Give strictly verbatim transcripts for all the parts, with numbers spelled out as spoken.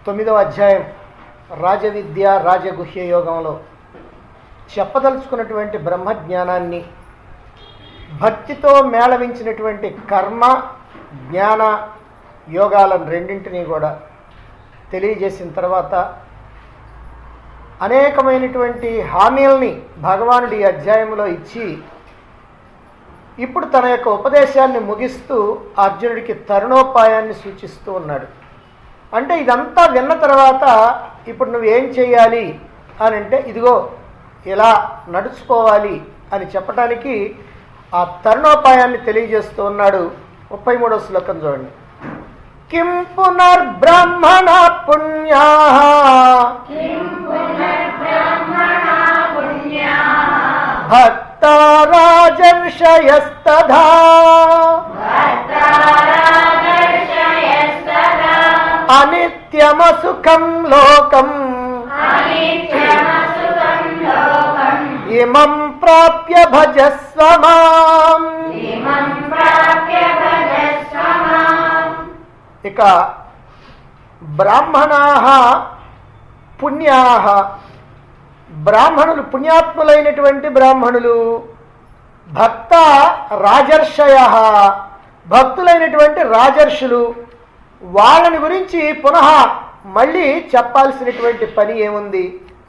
తొమ్మిదవ అధ్యాయం రాజవిద్య రాజగుహ్య యోగంలో చెప్పదలుచుకున్నటువంటి బ్రహ్మజ్ఞానాన్ని భక్తితో మేళవించినటువంటి కర్మ జ్ఞాన యోగాలను రెండింటినీ కూడా తెలియజేసిన తర్వాత అనేకమైనటువంటి హామీల్ని భగవానుడి ఈ అధ్యాయంలో ఇచ్చి ఇప్పుడు తన యొక్క ఉపదేశాన్ని ముగిస్తూ అర్జునుడికి తరుణోపాయాన్ని సూచిస్తూ ఉన్నాడు. అంటే ఇదంతా విన్న తర్వాత ఇప్పుడు నువ్వేం చేయాలి అని అంటే ఇదిగో ఇలా నడుచుకోవాలి అని చెప్పడానికి ఆ తరుణోపాయాన్ని తెలియజేస్తూ ఉన్నాడు. ముప్పై మూడవ శ్లోకం చూడండి. కిం పునర్బ్రహ్మణ పుణ్యా భక్త రాజర్షయస్తథా అనిత్యమసుఖం లోకం ఇమం ప్రాప్య భజస్వ మాం. ఇక బ్రాహ్మణాః పుణ్యాః, బ్రాహ్మణులు పుణ్యాత్ములైనటువంటి బ్రాహ్మణులు, భక్త రాజర్షయః, భక్తులైనటువంటి రాజర్షులు, వాళ్ళని గురించి పునః మళ్ళీ చెప్పాల్సినటువంటి పని ఏముంది?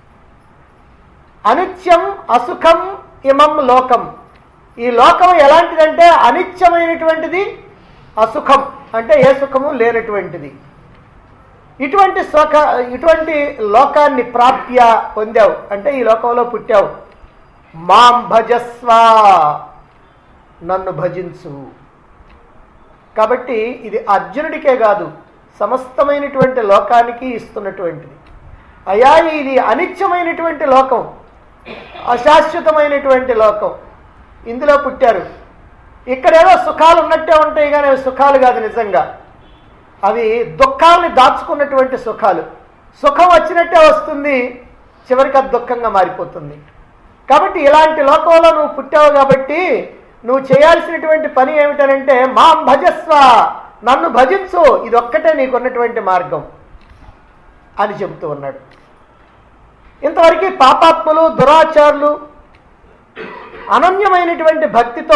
అనిత్యం అసుఖం ఇమం లోకం, ఈ లోకం ఎలాంటిదంటే అనిత్యమైనటువంటిది, అసుఖం అంటే ఏ సుఖము లేనటువంటిది. ఇటువంటి సుఖ ఇటువంటి లోకాన్ని ప్రాప్య పొందావు అంటే ఈ లోకంలో పుట్టావు. మాం భజస్వ, నన్ను భజించు. కాబట్టి ఇది అర్జునుడికే కాదు సమస్తమైనటువంటి లోకానికి ఇస్తున్నటువంటిది. అయ్యా ఇది అనిత్యమైనటువంటి లోకం, అశాశ్వతమైనటువంటి లోకం, ఇందులో పుట్టారు. ఇక్కడేదో సుఖాలు ఉన్నట్టే ఉంటాయి కానీ అవి సుఖాలు కాదు, నిజంగా అవి దుఃఖాలని దాచుకున్నటువంటి సుఖాలు. సుఖం వచ్చినట్టే వస్తుంది, చివరికి అది దుఃఖంగా మారిపోతుంది. కాబట్టి ఇలాంటి లోకంలో నువ్వు పుట్టావు కాబట్టి నువ్వు చేయాల్సినటువంటి పని ఏమిటనంటే మాం భజస్వ, నన్ను భజించు, ఇది ఒక్కటే నీకున్నటువంటి మార్గం అని చెబుతూ ఉన్నాడు. ఇంతవరకు పాపాత్ములు దురాచారులు అనన్యమైనటువంటి భక్తితో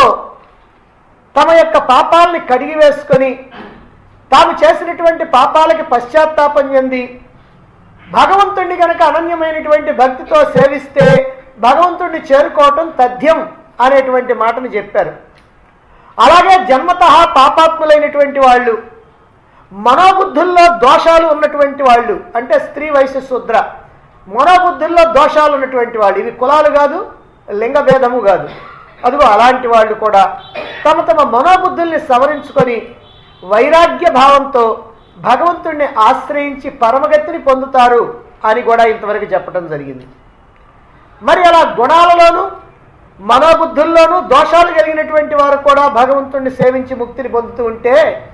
తమ యొక్క పాపాలని కడిగి వేసుకొని తాము చేసినటువంటి పాపాలకి పశ్చాత్తాపం చెంది భగవంతుణ్ణి కనుక అనన్యమైనటువంటి భక్తితో సేవిస్తే భగవంతుణ్ణి చేరుకోవటం తథ్యం అనేటువంటి మాటను చెప్పారు. అలాగే జన్మతః పాపాత్ములైనటువంటి వాళ్ళు, మనోబుద్ధుల్లో దోషాలు ఉన్నటువంటి వాళ్ళు, అంటే స్త్రీ వయసు శూద్ర, మనోబుద్ధుల్లో దోషాలు ఉన్నటువంటి వాళ్ళు, ఇవి కులాలు కాదు, లింగ భేదము కాదు, అదిగో అలాంటి వాళ్ళు కూడా తమ తమ మనోబుద్ధుల్ని సవరించుకొని వైరాగ్య భావంతో భగవంతుణ్ణి ఆశ్రయించి పరమగతిని పొందుతారు అని కూడా ఇంతవరకు చెప్పడం జరిగింది. మరి అలా గుణాలలోనూ మనోబుద్ధుల్లోనూ దోషాలు కలిగినటువంటి వారు కూడా భగవంతుణ్ణి సేవించి ముక్తిని పొందుతూ ఉంటే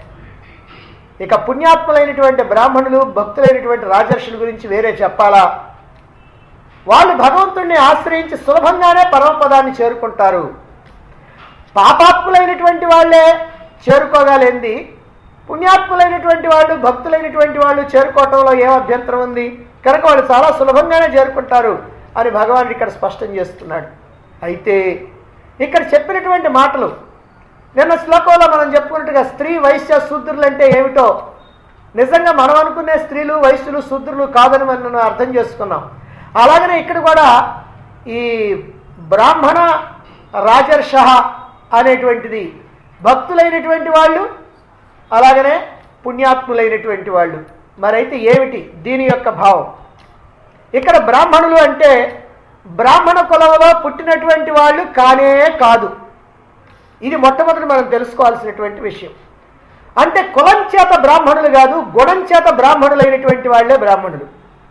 ఇక పుణ్యాత్ములైనటువంటి బ్రాహ్మణులు భక్తులైనటువంటి రాజర్షుల గురించి వేరే చెప్పాలా? వాళ్ళు భగవంతుణ్ణి ఆశ్రయించి సులభంగానే పరమపదాన్ని చేరుకుంటారు. పాపాత్ములైనటువంటి వాళ్ళే చేరుకోగలేంది, పుణ్యాత్ములైనటువంటి వాళ్ళు భక్తులైనటువంటి వాళ్ళు చేరుకోవటంలో ఏం అభ్యంతరం ఉంది? కనుక వాళ్ళు చాలా సులభంగానే చేరుకుంటారు అని భగవానుడు ఇక్కడ స్పష్టం చేస్తున్నాడు. అయితే ఇక్కడ చెప్పినటువంటి మాటలు నిన్న శ్లోకంలో మనం చెప్పుకున్నట్టుగా స్త్రీ వైశ్య శూద్రులు అంటే ఏమిటో నిజంగా మనం అనుకునే స్త్రీలు వైశ్యులు శూద్రులు కాదని మనం అర్థం చేసుకున్నాం. అలాగనే ఇక్కడ కూడా ఈ బ్రాహ్మణ రాజర్ష అనేటువంటిది భక్తులైనటువంటి వాళ్ళు, అలాగనే పుణ్యాత్ములైనటువంటి వాళ్ళు. మరైతే ఏమిటి దీని యొక్క భావం? ఇక్కడ బ్రాహ్మణులు అంటే బ్రాహ్మణ కులంలో పుట్టినటువంటి వాళ్ళు కానే కాదు. ఇది మొట్టమొదటి మనం తెలుసుకోవాల్సినటువంటి విషయం. అంటే కులం చేత బ్రాహ్మణులు కాదు, గుణం చేత బ్రాహ్మణులైనటువంటి వాళ్ళే బ్రాహ్మణులు.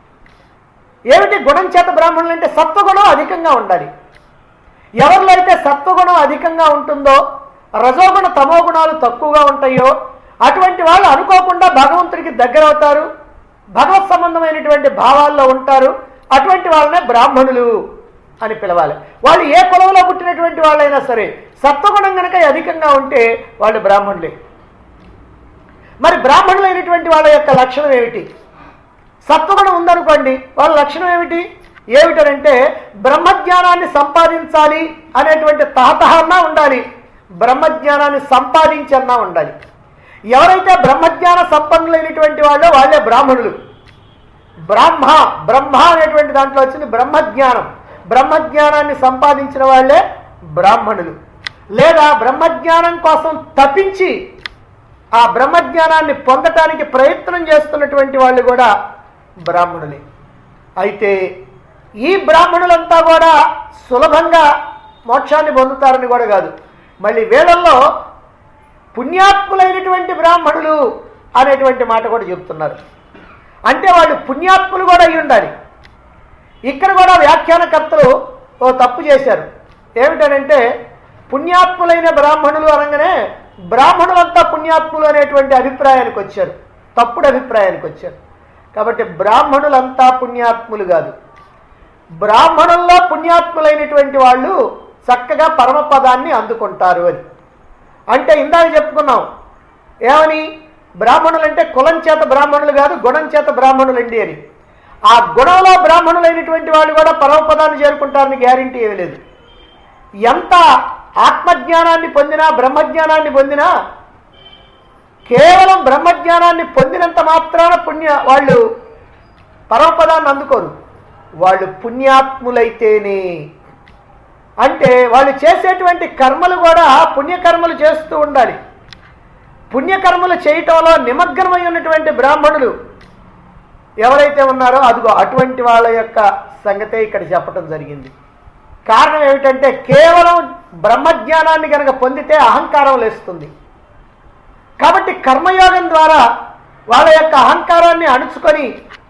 ఏమిటి గుణం చేత బ్రాహ్మణులు అంటే సత్వగుణం అధికంగా ఉండాలి. ఎవరిలో అయితే సత్వగుణం అధికంగా ఉంటుందో, రజోగుణ తమో గుణాలు తక్కువగా ఉంటాయో అటువంటి వాళ్ళు అనుకోకుండా భగవంతుడికి దగ్గర అవుతారు, భగవత్ సంబంధమైనటువంటి భావాల్లో ఉంటారు. అటువంటి వాళ్ళనే బ్రాహ్మణులు అని పిలవాలి. వాళ్ళు ఏ కులంలో పుట్టినటువంటి వాళ్ళైనా సరే సత్వగుణం కనుక అధికంగా ఉంటే వాళ్ళు బ్రాహ్మణులే. మరి బ్రాహ్మణులైనటువంటి వాళ్ళ యొక్క లక్షణం ఏమిటి సత్వగుణం ఉందనుకోండి, వాళ్ళ లక్షణం ఏమిటి ఏమిటనంటే బ్రహ్మజ్ఞానాన్ని సంపాదించాలి అనేటువంటి తహతహన్నా ఉండాలి, బ్రహ్మజ్ఞానాన్ని సంపాదించన్నా ఉండాలి. ఎవరైతే బ్రహ్మజ్ఞాన సంపన్నులైనటువంటి వాళ్ళో వాళ్ళే బ్రాహ్మణులు. బ్రహ్మ బ్రహ్మ అనేటువంటి దాంట్లో వచ్చింది బ్రహ్మజ్ఞానం. బ్రహ్మజ్ఞానాన్ని సంపాదించిన వాళ్ళే బ్రాహ్మణులు. లేదా బ్రహ్మజ్ఞానం కోసం తపించి ఆ బ్రహ్మజ్ఞానాన్ని పొందటానికి ప్రయత్నం చేస్తున్నటువంటి వాళ్ళు కూడా బ్రాహ్మణులే. అయితే ఈ బ్రాహ్మణులంతా కూడా సులభంగా మోక్షాన్ని పొందుతారని కూడా కాదు. మళ్ళీ వేళల్లో పుణ్యాత్ములైనటువంటి బ్రాహ్మణులు అనేటువంటి మాట కూడా చెప్తున్నారు. అంటే వాళ్ళు పుణ్యాత్ములు కూడా అయి ఉండాలి. ఇక్కడ కూడా వ్యాఖ్యానకర్తలు ఓ తప్పు చేశారు. ఏమిటనంటే పుణ్యాత్ములైన బ్రాహ్మణులు అనగానే బ్రాహ్మణులంతా పుణ్యాత్ములు అనేటువంటి అభిప్రాయానికి వచ్చారు, తప్పుడు అభిప్రాయానికి వచ్చారు. కాబట్టి బ్రాహ్మణులంతా పుణ్యాత్ములు కాదు. బ్రాహ్మణుల్లో పుణ్యాత్ములైనటువంటి వాళ్ళు చక్కగా పరమపదాన్ని అందుకుంటారు అని. అంటే ఇందాక చెప్పుకున్నాం ఏమని, బ్రాహ్మణులు అంటే కులం చేత బ్రాహ్మణులు కాదు, గుణం చేత బ్రాహ్మణులండి అని. ఆ గుణంలో బ్రాహ్మణులైనటువంటి వాళ్ళు కూడా పరమపదాన్ని చేరుకుంటారని గ్యారంటీ ఏమీ లేదు. ఎంత ఆత్మజ్ఞానాన్ని పొందినా బ్రహ్మజ్ఞానాన్ని పొందినా కేవలం బ్రహ్మజ్ఞానాన్ని పొందినంత మాత్రాన పుణ్య వాళ్ళు పరమపదాన్ని అందుకోరు. వాళ్ళు పుణ్యాత్ములైతేనే, అంటే వాళ్ళు చేసేటువంటి కర్మలు కూడా పుణ్యకర్మలు చేస్తూ ఉండాలి. పుణ్యకర్మలు చేయటంలో నిమగ్నమై ఉన్నటువంటి బ్రాహ్మణులు ఎవరైతే ఉన్నారో అదిగో అటువంటి వాళ్ళ యొక్క సంగతే ఇక్కడ చెప్పటం జరిగింది. కారణం ఏమిటంటే కేవలం బ్రహ్మజ్ఞానాన్ని కనుక పొందితే అహంకారం లేస్తుంది. కాబట్టి కర్మయోగం ద్వారా వాళ్ళ యొక్క అహంకారాన్ని అణుచుకొని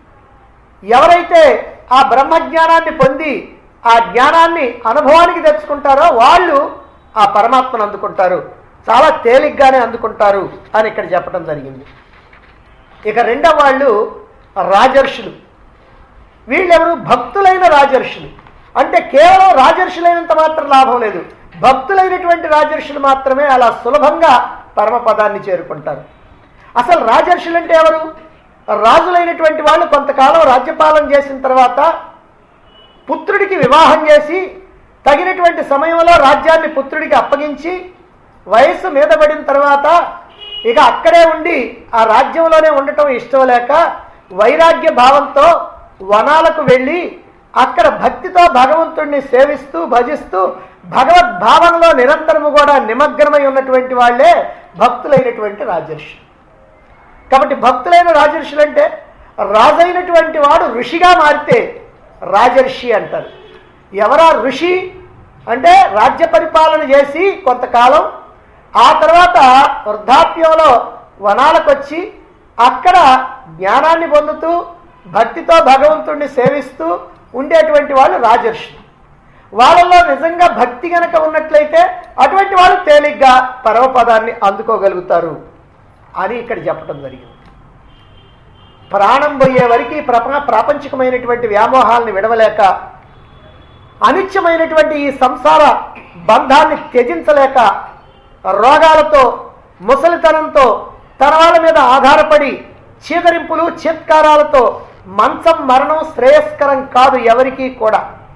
ఎవరైతే ఆ బ్రహ్మజ్ఞానాన్ని పొంది ఆ జ్ఞానాన్ని అనుభవానికి తెచ్చుకుంటారో వాళ్ళు ఆ పరమాత్మను అందుకుంటారు, చాలా తేలిగ్గానే అందుకుంటారు అని ఇక్కడ చెప్పడం జరిగింది. ఇక రెండవ వాళ్ళు రాజర్షులు. వీళ్ళెవరు? భక్తులైన రాజర్షులు. అంటే కేవలం రాజర్షులైనంత మాత్రం లాభం లేదు, భక్తులైనటువంటి రాజర్షులు మాత్రమే అలా సులభంగా పరమపదాన్ని చేరుకుంటారు. అసలు రాజర్షులు అంటే ఎవరు? రాజులైనటువంటి వాళ్ళు కొంతకాలం రాజ్యపాలన చేసిన తర్వాత పుత్రుడికి వివాహం చేసి తగినటువంటి సమయంలో రాజ్యాన్ని పుత్రుడికి అప్పగించి వయస్సు మీద పడిన తర్వాత ఇక అక్కడే ఉండి ఆ రాజ్యంలోనే ఉండటం ఇష్టం లేక వైరాగ్య భావంతో వనాలకు వెళ్ళి అక్కడ భక్తితో భగవంతుడిని సేవిస్తూ భజిస్తూ భగవద్భావంలో నిరంతరము కూడా నిమగ్నమై ఉన్నటువంటి వాళ్ళే భక్తులైనటువంటి రాజర్షులు. కాబట్టి భక్తులైన రాజర్షులు అంటే రాజైనటువంటి వాడు ఋషిగా మారితే రాజర్షి అంటారు. ఎవరా ఋషి అంటే రాజ్య పరిపాలన చేసి కొంతకాలం ఆ తర్వాత వృద్ధాప్యంలో వనాలకు వచ్చి అక్కడ జ్ఞానాన్ని పొందుతూ భక్తితో భగవంతుడిని సేవిస్తూ ఉండేటువంటి వాళ్ళు రాజర్షులు. వాళ్ళల్లో నిజంగా భక్తి గనక ఉన్నట్లయితే అటువంటి వాళ్ళు తేలిగ్గా పరమపదాన్ని అందుకోగలుగుతారు అని ఇక్కడ చెప్పడం జరిగింది. ప్రాణం పోయే వరకు ప్రప ప్రాపంచికమైనటువంటి వ్యామోహాలను విడవలేక అనిత్యమైనటువంటి ఈ సంసార బంధాన్ని త్యజించలేక రోగాలతో ముసలితనంతో తన వాళ్ళ మీద ఆధారపడి చీదరింపులు చీత్కారాలతో మంచం మరణం శ్రేయస్కరం కాదు ఎవరికీ కూడా.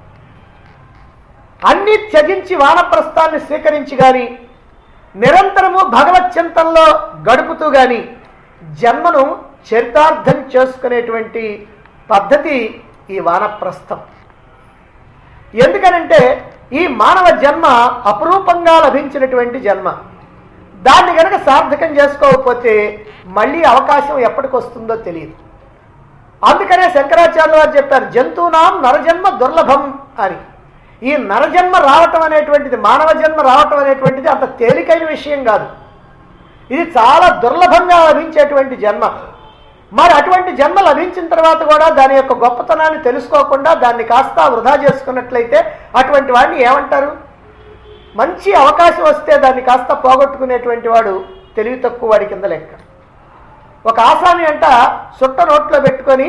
అన్ని త్యజించి వానప్రస్థాన్ని స్వీకరించి గాని నిరంతరము భగవత్ చింతనలో గడుపుతూ గాని జన్మను చరితార్థం చేసుకునేటువంటి పద్ధతి ఈ వానప్రస్థం. ఎందుకనంటే ఈ మానవ జన్మ అపురూపంగా లభించినటువంటి జన్మ. దాన్ని కనుక సార్థకం చేసుకోకపోతే మళ్ళీ అవకాశం ఎప్పటికి వస్తుందో తెలియదు. అందుకనే శంకరాచార్యులు వారు చెప్పారు, జంతువునాం నరజన్మ దుర్లభం అని. ఈ నరజన్మ రావటం అనేటువంటిది, మానవ జన్మ రావటం అనేటువంటిది అంత తేలికైన విషయం కాదు. ఇది చాలా దుర్లభంగా లభించేటువంటి జన్మ. మరి అటువంటి జన్మ లభించిన తర్వాత కూడా దాని యొక్క గొప్పతనాన్ని తెలుసుకోకుండా దాన్ని కాస్త వృధా చేసుకున్నట్లయితే అటువంటి వాడిని ఏమంటారు? మంచి అవకాశం వస్తే దాన్ని కాస్త పోగొట్టుకునేటువంటి వాడు తెలివి తక్కువ వాడి కింద లెక్క. ఒక ఆసామి అంట చుట్ట నోట్లో పెట్టుకొని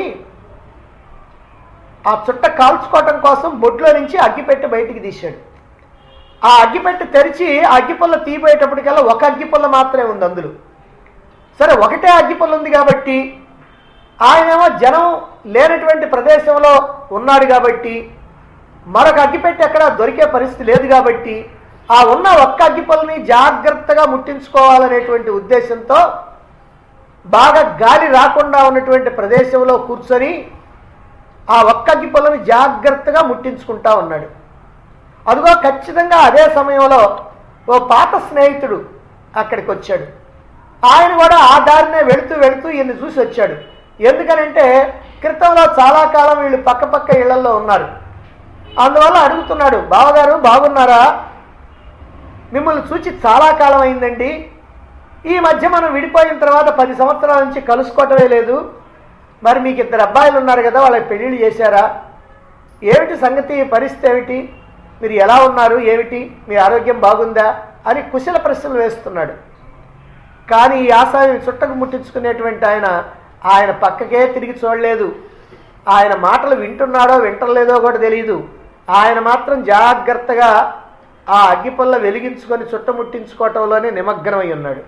ఆ చుట్ట కాల్చుకోవటం కోసం బొడ్లో నుంచి అగ్గిపెట్టి బయటికి తీశాడు. ఆ అగ్గిపెట్టి తెరిచి ఆ అగ్గిపుల్ల తీపోయేటప్పటికల్లా ఒక అగ్గిపుల్ల మాత్రమే ఉంది అందులో. సరే ఒకటే అగ్గిపుల్ల ఉంది కాబట్టి ఆయనేమో జనం లేనటువంటి ప్రదేశంలో ఉన్నాడు కాబట్టి, మరొక అగ్గిపెట్టి ఎక్కడ దొరికే పరిస్థితి లేదు కాబట్టి ఆ ఉన్న ఒక్క అగ్గిపుల్లని జాగ్రత్తగా ముట్టించుకోవాలనేటువంటి ఉద్దేశంతో బాగా గాలి రాకుండా ఉన్నటువంటి ప్రదేశంలో కూర్చొని ఆ ఒక్క అగ్గిపుల్లని జాగ్రత్తగా ముట్టించుకుంటా ఉన్నాడు. అదిగో ఖచ్చితంగా అదే సమయంలో ఓ పాత స్నేహితుడు అక్కడికి వచ్చాడు. ఆయన కూడా ఆ దారినే వెళుతూ వెళుతూ ఈయన్ని చూసి వచ్చాడు. ఎందుకనంటే క్రితంలో చాలా కాలం వీళ్ళు పక్క పక్క ఇళ్లలో ఉన్నారు. అందువల్ల అడుగుతున్నాడు, బావగారు బాగున్నారా, మిమ్మల్ని చూచి చాలా కాలం అయిందండి, ఈ మధ్య మనం విడిపోయిన తర్వాత పది సంవత్సరాల నుంచి కలుసుకోవటమే లేదు, మరి మీకు ఇద్దరు అబ్బాయిలు ఉన్నారు కదా, వాళ్ళకి పెళ్ళిళ్ళు చేశారా, ఏమిటి సంగతి, పరిస్థితి ఏమిటి, మీరు ఎలా ఉన్నారు, ఏమిటి మీ ఆరోగ్యం బాగుందా అని కుశల ప్రశ్నలు వేస్తున్నాడు. కానీ ఈ ఆసామి చుట్టకు ముట్టించుకునేటువంటి ఆయన ఆయన పక్కకే తిరిగి చూడలేదు. ఆయన మాటలు వింటున్నాడో వింటలేదో కూడా తెలియదు. ఆయన మాత్రం జాగ్రత్తగా ఆ అగ్గిపుల్ల వెలిగించుకొని చుట్టముట్టించుకోవటంలోనే నిమగ్నమై ఉన్నాడు.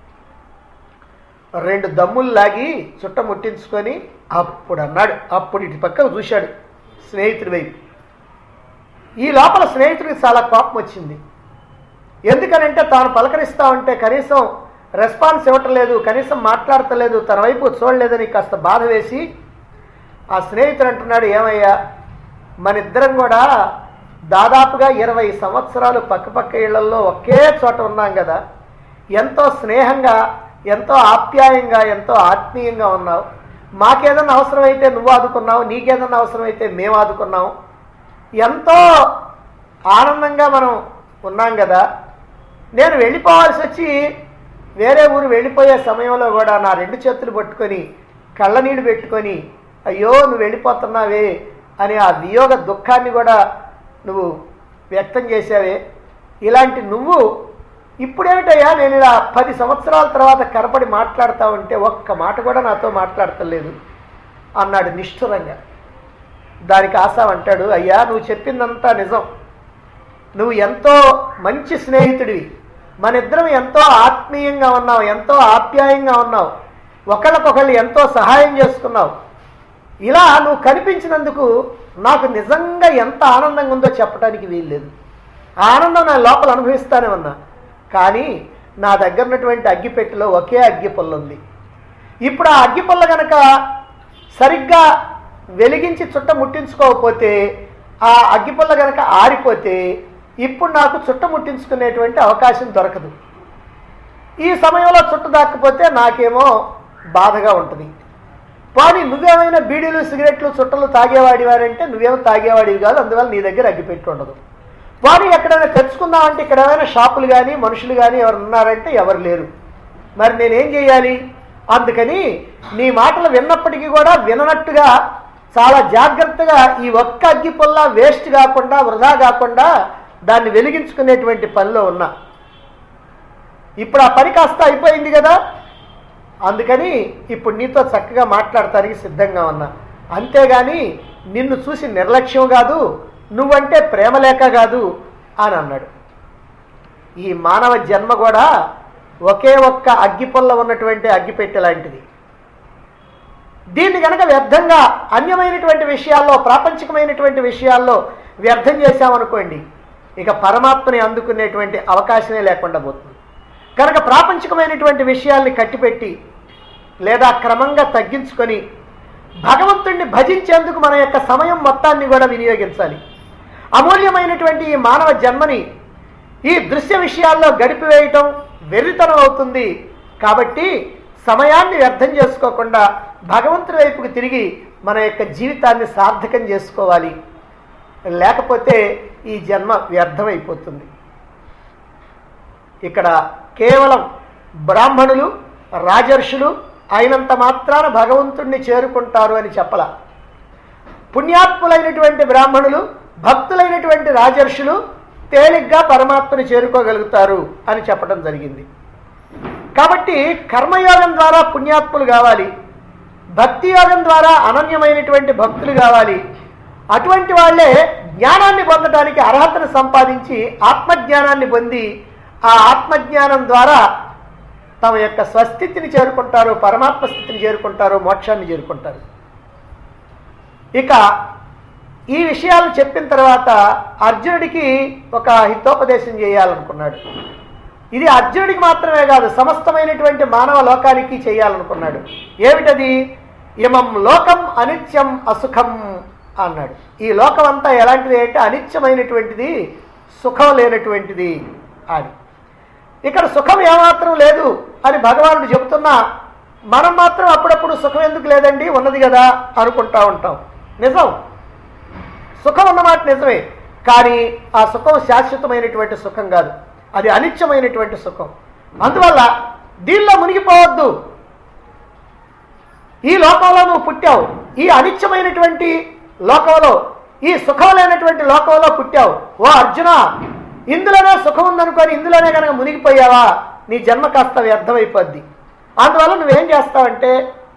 రెండు దమ్ములు లాగి చుట్టముట్టించుకొని అప్పుడు అన్నాడు. అప్పుడు ఇటు పక్కకు చూశాడు స్నేహితుడి వైపు. ఈ లోపల స్నేహితుడికి చాలా కోపం వచ్చింది. ఎందుకనంటే తాను పలకరిస్తా ఉంటే కనీసం రెస్పాన్స్ ఇవ్వటం లేదు, కనీసం మాట్లాడతలేదు, తన వైపు చూడలేదని కాస్త బాధ వేసి ఆ స్నేహితుడు అంటున్నాడు, ఏమయ్యా మన ఇద్దరం కూడా దాదాపుగా ఇరవై సంవత్సరాలు పక్కపక్క ఇళ్లలో ఒకే చోట ఉన్నాం కదా, ఎంతో స్నేహంగా ఎంతో ఆప్యాయంగా ఎంతో ఆత్మీయంగా ఉన్నావు, మాకేదన్నా అవసరమైతే నువ్వు ఆదుకున్నావు, నీకేదన్నా అవసరమైతే మేము ఆదుకున్నాం, ఎంతో ఆనందంగా మనం ఉన్నాం కదా, నేను వెళ్ళిపోవాల్సి వచ్చి వేరే ఊరు వెళ్ళిపోయే సమయంలో కూడా నా రెండు చేతులు పట్టుకొని కళ్ళనీళ్ళు పెట్టుకొని అయ్యో నువ్వు వెళ్ళిపోతున్నావే అని ఆ వియోగ దుఃఖాన్ని కూడా నువ్వు వ్యక్తం చేసావే, ఇలాంటి నువ్వు ఇప్పుడేమిటయ్యా నేను ఇలా పది సంవత్సరాల తర్వాత కనపడి మాట్లాడుతూ ఉంటే ఒక్క మాట కూడా నాతో మాట్లాడతలేదు అన్నాడు నిష్ఠురంగా. దానికి ఆసాం అంటాడు, అయ్యా నువ్వు చెప్పిందంతా నిజం, నువ్వు ఎంతో మంచి స్నేహితుడివి, మన ఇద్దరం ఎంతో ఆత్మీయంగా ఉన్నావు, ఎంతో ఆప్యాయంగా ఉన్నావు, ఒకళ్ళకొకళ్ళు ఎంతో సహాయం చేసుకున్నావు, ఇలా నువ్వు కనిపించినందుకు నాకు నిజంగా ఎంత ఆనందంగా ఉందో చెప్పడానికి వీల్లేదు. ఆ ఆనందం నా లోపల అనుభవిస్తానే ఉన్నా, కానీ నా దగ్గర ఉన్నటువంటి అగ్గిపెట్టెలో ఒకే అగ్గిపుల్ల ఉంది. ఇప్పుడు ఆ అగ్గిపుల్ల కనుక సరిగ్గా వెలిగించి చుట్ట ముట్టించుకోకపోతే, ఆ అగ్గిపుల్ల కనుక ఆరిపోతే ఇప్పుడు నాకు చుట్ట ముట్టించుకునేటువంటి అవకాశం దొరకదు. ఈ సమయంలో చుట్ట దాక్కపోతే నాకేమో బాధగా ఉంటుంది. కానీ నువ్వేమైనా బీడీలు సిగరెట్లు చుట్టలు తాగేవాడివారంటే నువ్వేమో తాగేవాడివి కాదు, అందువల్ల నీ దగ్గర అగ్గిపెట్టి ఉండదు. కానీ ఎక్కడైనా తెచ్చుకుందామంటే ఇక్కడ ఏమైనా షాపులు కానీ మనుషులు కానీ ఎవరు ఉన్నారంటే ఎవరు లేరు, మరి నేనేం చేయాలి? అందుకని నీ మాటలు విన్నప్పటికీ కూడా విననట్టుగా చాలా జాగ్రత్తగా ఈ ఒక్క అగ్గిపుల్ల వేస్ట్ కాకుండా వృధా కాకుండా దాన్ని వెలిగించుకునేటువంటి పనిలో ఉన్నా. ఇప్పుడు ఆ పని కాస్త అయిపోయింది కదా, అందుకని ఇప్పుడు నీతో చక్కగా మాట్లాడటానికి సిద్ధంగా ఉన్నా, అంతేగాని నిన్ను చూసి నిర్లక్ష్యం కాదు, నువ్వంటే ప్రేమ లేక కాదు అని అన్నాడు. ఈ మానవ జన్మ కూడా ఒకే ఒక్క అగ్గిపుల్ల ఉన్నటువంటి అగ్గిపెట్టె లాంటిది. దీన్ని కనుక వ్యర్థంగా అన్యమైనటువంటి విషయాల్లో ప్రాపంచికమైనటువంటి విషయాల్లో వ్యర్థం చేశామనుకోండి, ఇక పరమాత్మని అందుకునేటువంటి అవకాశమే లేకుండా పోతుంది. కనుక ప్రాపంచికమైనటువంటి విషయాల్ని కట్టిపెట్టి లేదా క్రమంగా తగ్గించుకొని భగవంతుణ్ణి భజించేందుకు మన యొక్క సమయం మొత్తాన్ని కూడా వినియోగించాలి. అమూల్యమైనటువంటి ఈ మానవ జన్మని ఈ దృశ్య విషయాల్లో గడిపివేయటం వెర్రితనం అవుతుంది. కాబట్టి సమయాన్ని వ్యర్థం చేసుకోకుండా భగవంతుడి వైపుకు తిరిగి మన యొక్క జీవితాన్ని సార్థకం చేసుకోవాలి, లేకపోతే ఈ జన్మ వ్యర్థమైపోతుంది. ఇక్కడ కేవలం బ్రాహ్మణులు రాజర్షులు అయినంత మాత్రాన భగవంతుణ్ణి చేరుకుంటారు అని చెప్పల. పుణ్యాత్ములైనటువంటి బ్రాహ్మణులు భక్తులైనటువంటి రాజర్షులు తేలిగ్గా పరమాత్మని చేరుకోగలుగుతారు అని చెప్పడం జరిగింది. కాబట్టి కర్మయోగం ద్వారా పుణ్యాత్ములు కావాలి, భక్తి యోగం ద్వారా అనన్యమైనటువంటి భక్తులు కావాలి. అటువంటి వాళ్ళే జ్ఞానాన్ని పొందడానికి అర్హతను సంపాదించి ఆత్మజ్ఞానాన్ని పొంది ఆ ఆత్మజ్ఞానం ద్వారా తమ యొక్క స్వస్థితిని చేరుకుంటారు, పరమాత్మ స్థితిని చేరుకుంటారు, మోక్షాన్ని చేరుకుంటారు. ఇక ఈ విషయాలు చెప్పిన తర్వాత అర్జునుడికి ఒక హితోపదేశం చేయాలనుకున్నాడు. ఇది అర్జునుడికి మాత్రమే కాదు, సమస్తమైనటువంటి మానవ లోకానికి చేయాలనుకున్నాడు. ఏమిటది? ఇమం లోకం అనిత్యం అసుఖం అన్నాడు. ఈ లోకం అంతా ఎలాంటిది అంటే అనిత్యమైనటువంటిది, సుఖం లేనటువంటిది అని. ఇక్కడ సుఖం ఏమాత్రం లేదు అని భగవానుడు చెబుతున్నా మనం మాత్రం అప్పుడప్పుడు సుఖం ఎందుకు లేదండి, ఉన్నది కదా అనుకుంటా ఉంటాం. నిజం, సుఖం ఉన్నమాట నిజమే. కానీ ఆ సుఖం శాశ్వతమైనటువంటి సుఖం కాదు, అది అనిత్యమైనటువంటి సుఖం. అందువల్ల దీనిలో మునిగిపోవద్దు. ఈ లోకంలో నువ్వు పుట్టావు, ఈ అనిత్యమైనటువంటి లోకంలో, ఈ సుఖం లేనటువంటి లోకంలో పుట్టావు. ఓ అర్జున, ఇందులోనే సుఖం ఉందనుకొని ఇందులోనే కనుక మునిగిపోయావా నీ జన్మ కాస్త వ్యర్థమైపోద్ది. అందువల్ల నువ్వేం చేస్తావంటే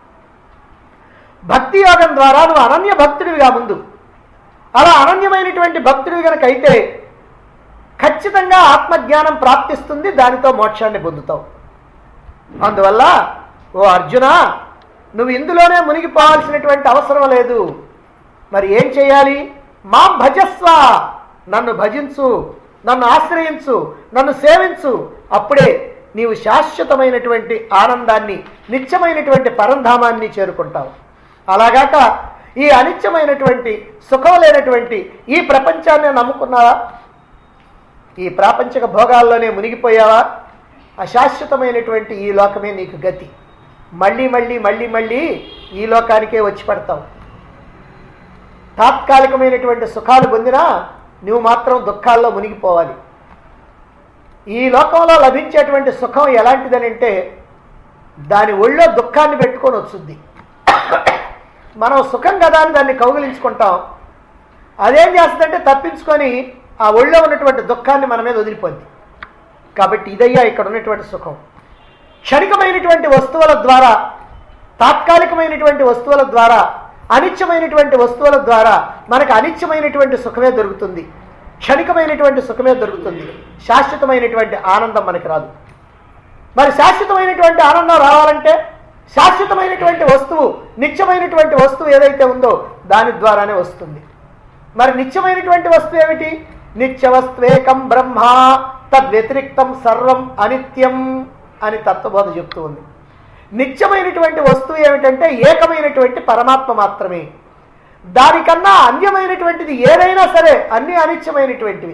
భక్తి యోగం ద్వారా నువ్వు అనన్య భక్తుడివిగా ముందు. అలా అనన్యమైనటువంటి భక్తుడివి కనుక అయితే ఖచ్చితంగా ఆత్మజ్ఞానం ప్రాప్తిస్తుంది, దానితో మోక్షాన్ని పొందుతావు. అందువల్ల ఓ అర్జున, నువ్వు ఇందులోనే మునిగిపోవాల్సినటువంటి అవసరం లేదు. మరి ఏం చేయాలి? మాం భజస్వ, నన్ను భజించు, నన్ను ఆశ్రయించు, నన్ను సేవించు. అప్పుడే నీవు శాశ్వతమైనటువంటి ఆనందాన్ని, నిత్యమైనటువంటి పరంధామాన్ని చేరుకుంటావు. అలాగాక ఈ అనిత్యమైనటువంటి సుఖం లేనటువంటి ఈ ప్రపంచాన్ని నమ్ముకున్నావా? ఈ ప్రాపంచిక భోగాల్లోనే మునిగిపోయావా? అశాశ్వతమైనటువంటి ఈ లోకమే నీకు గతి. మళ్ళీ మళ్ళీ మళ్ళీ మళ్ళీ ఈ లోకానికే వచ్చి పడతావు. తాత్కాలికమైనటువంటి సుఖాలు పొందినా నువ్వు మాత్రం దుఃఖాల్లో మునిగిపోవాలి. ఈ లోకంలో లభించేటువంటి సుఖం ఎలాంటిదనంటే దాని ఒళ్ళో దుఃఖాన్ని పెట్టుకొని వచ్చుద్ది. మనం సుఖం కదా అని దాన్ని కౌగిలించుకుంటాం. అదేం చేస్తుందంటే తప్పించుకొని ఆ ఒళ్ళో ఉన్నటువంటి దుఃఖాన్ని మన మీద వదిలిపోద్ది. కాబట్టి ఇదయ్యా ఇక్కడ ఉన్నటువంటి సుఖం. క్షణికమైనటువంటి వస్తువుల ద్వారా, తాత్కాలికమైనటువంటి వస్తువుల ద్వారా, అనిత్యమైనటువంటి వస్తువుల ద్వారా మనకు అనిత్యమైనటువంటి సుఖమే దొరుకుతుంది, క్షణికమైనటువంటి సుఖమే దొరుకుతుంది. శాశ్వతమైనటువంటి ఆనందం మనకి రాదు. మరి శాశ్వతమైనటువంటి ఆనందం రావాలంటే శాశ్వతమైనటువంటి వస్తువు, నిత్యమైనటువంటి వస్తువు ఏదైతే ఉందో దాని ద్వారానే వస్తుంది. మరి నిత్యమైనటువంటి వస్తువు ఏమిటి? నిత్య వస్తువేకం బ్రహ్మ తద్వ్యతిరిక్తం సర్వం అనిత్యం అని తత్వబోధ చెప్తూ ఉంది. నిత్యమైనటువంటి వస్తువు ఏమిటంటే ఏకమైనటువంటి పరమాత్మ మాత్రమే. దానికన్నా అన్యమైనటువంటిది ఏదైనా సరే అన్నీ అనిత్యమైనటువంటివి.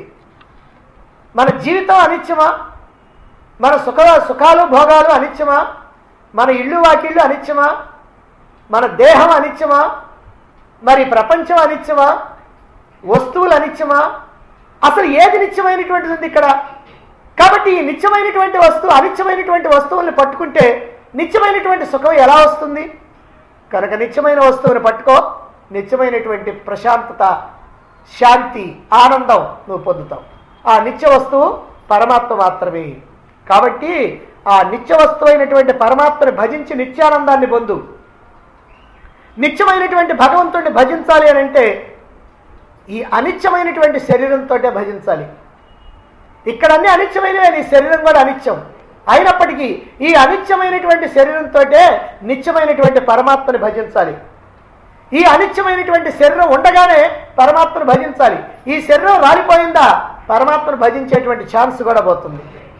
మన జీవితం అనిత్యమా? మన సుఖ సుఖాలు భోగాలు అనిత్యమా? మన ఇళ్ళు వాకిళ్ళు అనిత్యమా? మన దేహం అనిత్యమా? మరి ప్రపంచం అనిత్యమా? వస్తువులు అనిత్యమా? అసలు ఏది నిత్యమైనటువంటిది ఉంది ఇక్కడ? కాబట్టి ఈ నిత్యమైనటువంటి వస్తువు అనిత్యమైనటువంటి వస్తువుల్ని పట్టుకుంటే నిత్యమైనటువంటి సుఖం ఎలా వస్తుంది? కనుక నిత్యమైన వస్తువుని పట్టుకో, నిత్యమైనటువంటి ప్రశాంతత, శాంతి, ఆనందం నువ్వు పొందుతావు. ఆ నిత్య వస్తువు పరమాత్మ మాత్రమే. కాబట్టి ఆ నిత్య వస్తువు అయినటువంటి పరమాత్మని భజించి నిత్యానందాన్ని పొందు. నిత్యమైనటువంటి భగవంతుడిని భజించాలి అని అంటే ఈ అనిత్యమైనటువంటి శరీరంతో భజించాలి. ఇక్కడ అన్ని అనిత్యమైనవే, నీ శరీరం కూడా అనిత్యం అయినప్పటికీ ఈ అనిత్యమైనటువంటి శరీరంతో నిత్యమైనటువంటి పరమాత్మని భజించాలి. ఈ అనిత్యమైనటువంటి శరీరం ఉండగానే పరమాత్మను భజించాలి. ఈ శరీరం రాలిపోయిందా పరమాత్మను భజించేటువంటి ఛాన్స్ కూడా పోతుంది.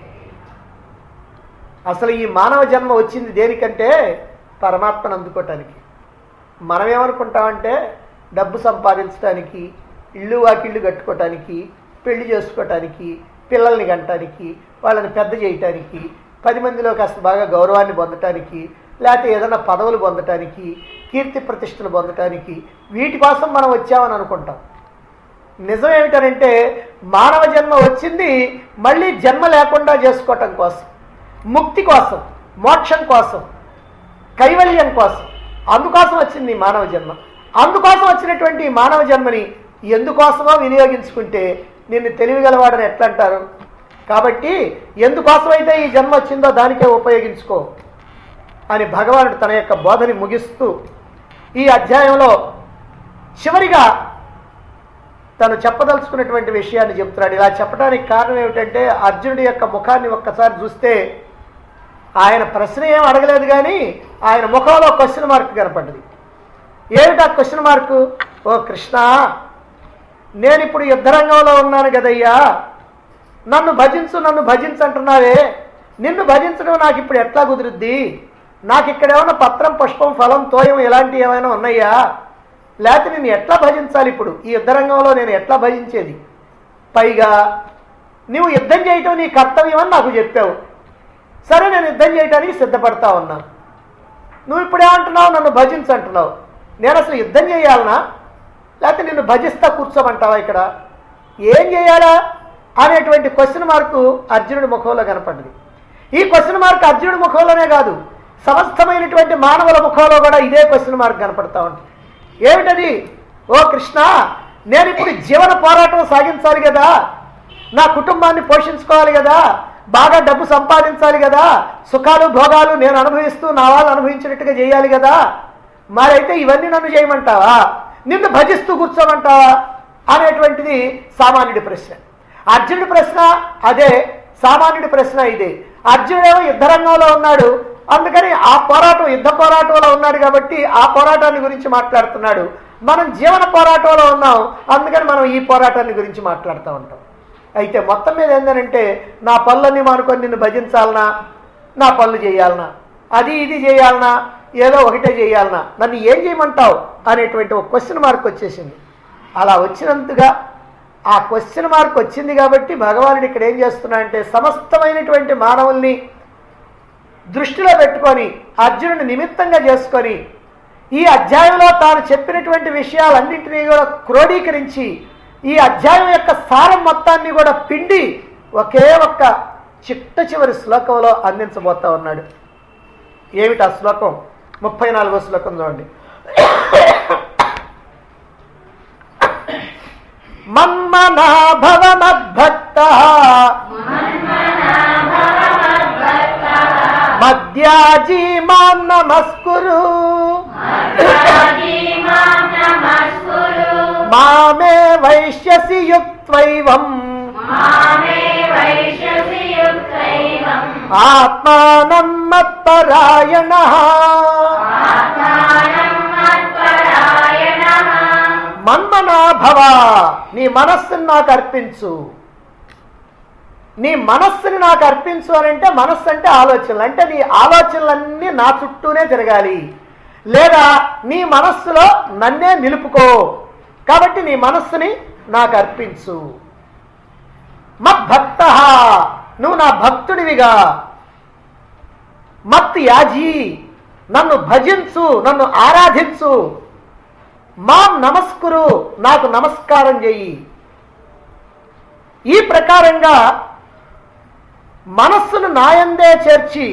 అసలు ఈ మానవ జన్మ వచ్చింది దేనికంటే పరమాత్మను అందుకోవటానికి. మనం ఏమనుకుంటామంటే డబ్బు సంపాదించడానికి, ఇళ్ళు వాకిళ్ళు కట్టుకోవటానికి, పెళ్లి చేసుకోవటానికి, పిల్లల్ని కంటానికి, వాళ్ళని పెద్ద చేయటానికి, పది మందిలో కాస్త బాగా గౌరవాన్ని పొందటానికి, లేకపోతే ఏదైనా పదవులు పొందటానికి, కీర్తి ప్రతిష్టలు పొందటానికి, వీటి కోసం మనం వచ్చామని అనుకుంటాం. నిజం ఏమిటనంటే మానవ జన్మ వచ్చింది మళ్ళీ జన్మ లేకుండా చేసుకోవటం కోసం, ముక్తి కోసం, మోక్షం కోసం, కైవల్యం కోసం. అందుకోసం వచ్చింది ఈ మానవ జన్మ. అందుకోసం వచ్చినటువంటి ఈ మానవ జన్మని ఎందుకోసమో వినియోగించుకుంటే నిన్ను తెలివిగలవాడని ఎట్లా అంటారు? కాబట్టి ఎందుకోసమైతే ఈ జన్మ వచ్చిందో దానికే ఉపయోగించుకో అని భగవానుడు తన యొక్క బోధని ముగిస్తూ ఈ అధ్యాయంలో చివరిగా తను చెప్పదలుచుకున్నటువంటి విషయాన్ని చెప్తున్నాడు. ఇలా చెప్పడానికి కారణం ఏమిటంటే అర్జునుడి యొక్క ముఖాన్ని ఒక్కసారి చూస్తే ఆయన ప్రశ్న ఏం అడగలేదు, కానీ ఆయన ముఖంలో క్వశ్చన్ మార్క్ కనపడ్డది. ఏమిటా క్వశ్చన్ మార్కు? ఓ కృష్ణ, నేను ఇప్పుడు యుద్ధరంగంలో ఉన్నాను కదయ్యా, నన్ను భజించు నన్ను భజించు అంటున్నావే, నిన్ను భజించడం నాకు ఇప్పుడు ఎట్లా కుదురుద్ది? నాకు ఇక్కడ ఏమైనా పత్రం, పుష్పం, ఫలం, తోయం ఇలాంటివి ఏమైనా ఉన్నాయా? లేకపోతే నేను ఎట్లా భజించాలి? ఇప్పుడు ఈ యుద్ధరంగంలో నేను ఎట్లా భజించేది? పైగా నువ్వు యుద్ధం చేయటం నీ కర్తవ్యం అని నాకు చెప్పావు. సరే, నేను యుద్ధం చేయడానికి సిద్ధపడతా ఉన్నాను. నువ్వు ఇప్పుడేమంటున్నావు? నన్ను భజించు అంటున్నావు. నేను అసలు యుద్ధం చేయాలనా, లేకపోతే నిన్ను భజిస్తా కూర్చోమంటావా? ఇక్కడ ఏం చేయాలా అనేటువంటి క్వశ్చన్ మార్కు అర్జునుడి ముఖంలో కనపడ్డది. ఈ క్వశ్చన్ మార్క్ అర్జునుడి ముఖంలోనే కాదు, సమస్తమైనటువంటి మానవుల ముఖంలో కూడా ఇదే క్వశ్చన్ మార్క్ కనపడతా ఉంటుంది. ఏమిటది? ఓ కృష్ణ, నేను ఇప్పుడు జీవన పోరాటం సాగించాలి కదా, నా కుటుంబాన్ని పోషించుకోవాలి కదా, బాగా డబ్బు సంపాదించాలి కదా, సుఖాలు భోగాలు నేను అనుభవిస్తూ నా వాళ్ళు అనుభవించినట్టుగా చేయాలి కదా, మరైతే ఇవన్నీ నన్ను చేయమంటావా, నిన్ను భజిస్తూ కూర్చోమంటావా అనేటువంటిది సామాన్యుడి ప్రశ్న. అర్జునుడి ప్రశ్న అదే, సామాన్యుడి ప్రశ్న ఇదే. అర్జునుడేమో యుద్ధరంగంలో ఉన్నాడు, అందుకని ఆ పోరాటం యుద్ధ పోరాటంలో ఉన్నాడు కాబట్టి ఆ పోరాటాన్ని గురించి మాట్లాడుతున్నాడు. మనం జీవన పోరాటంలో ఉన్నాం, అందుకని మనం ఈ పోరాటాన్ని గురించి మాట్లాడుతూ ఉంటాం. అయితే మొత్తం మీద ఏంటంటే, నా పనులన్నీ మానుకొని నిన్ను భజించాలనా, నా పనులు చేయాలనా, అది ఇది చేయాలనా, ఏదో ఒకటే చేయాలనా, నన్ను ఏం చేయమంటావు అనేటువంటి ఒక క్వశ్చన్ మార్క్ వచ్చేసింది. అలా వచ్చినంతగా ఆ క్వశ్చన్ మార్క్ వచ్చింది కాబట్టి భగవానుడు ఇక్కడ ఏం చేస్తున్నాడంటే, సమస్తమైనటువంటి మానవుల్ని దృష్టిలో పెట్టుకొని అర్జునుడిని నిమిత్తంగా చేసుకొని ఈ అధ్యాయంలో తాను చెప్పినటువంటి విషయాలన్నింటినీ కూడా క్రోడీకరించి ఈ అధ్యాయం యొక్క సారం మొత్తాన్ని కూడా పిండి ఒకే ఒక్క చిట్ట చివరి శ్లోకంలో అందించబోతా ఉన్నాడు. ఏమిటి ఆ శ్లోకం? ముప్పై నాలుగో శ్లోకం చూడండి. మన్మనా భవ మద్భక్తః మద్యాజీ మాం నమస్కురు మామే వైశ్యసి యుక్త్వైవం ఆత్మానం మత్పరాయణః. మన్మనా భవ, నీ మనస్సును నాకు అర్పించు. నీ మనస్సుని నాకు అర్పించు అని అంటే, మనస్సు అంటే ఆలోచనలు, అంటే నీ ఆలోచనలన్నీ నా చుట్టూనే తిరగాలి, లేదా నీ మనస్సులో నన్నే నిలుపుకో. కాబట్టి నీ మనస్సుని నాకు అర్పించు. మద్భక్తః, నువ్వు నా భక్తుడివిగా. మత్ యాజీ, నన్ను భజించు, నన్ను ఆరాధించు. మాం నమస్కురు, నాకు నమస్కారం చెయ్యి. ఈ ప్రకారంగా మనస్సును నాయందే చేర్చి,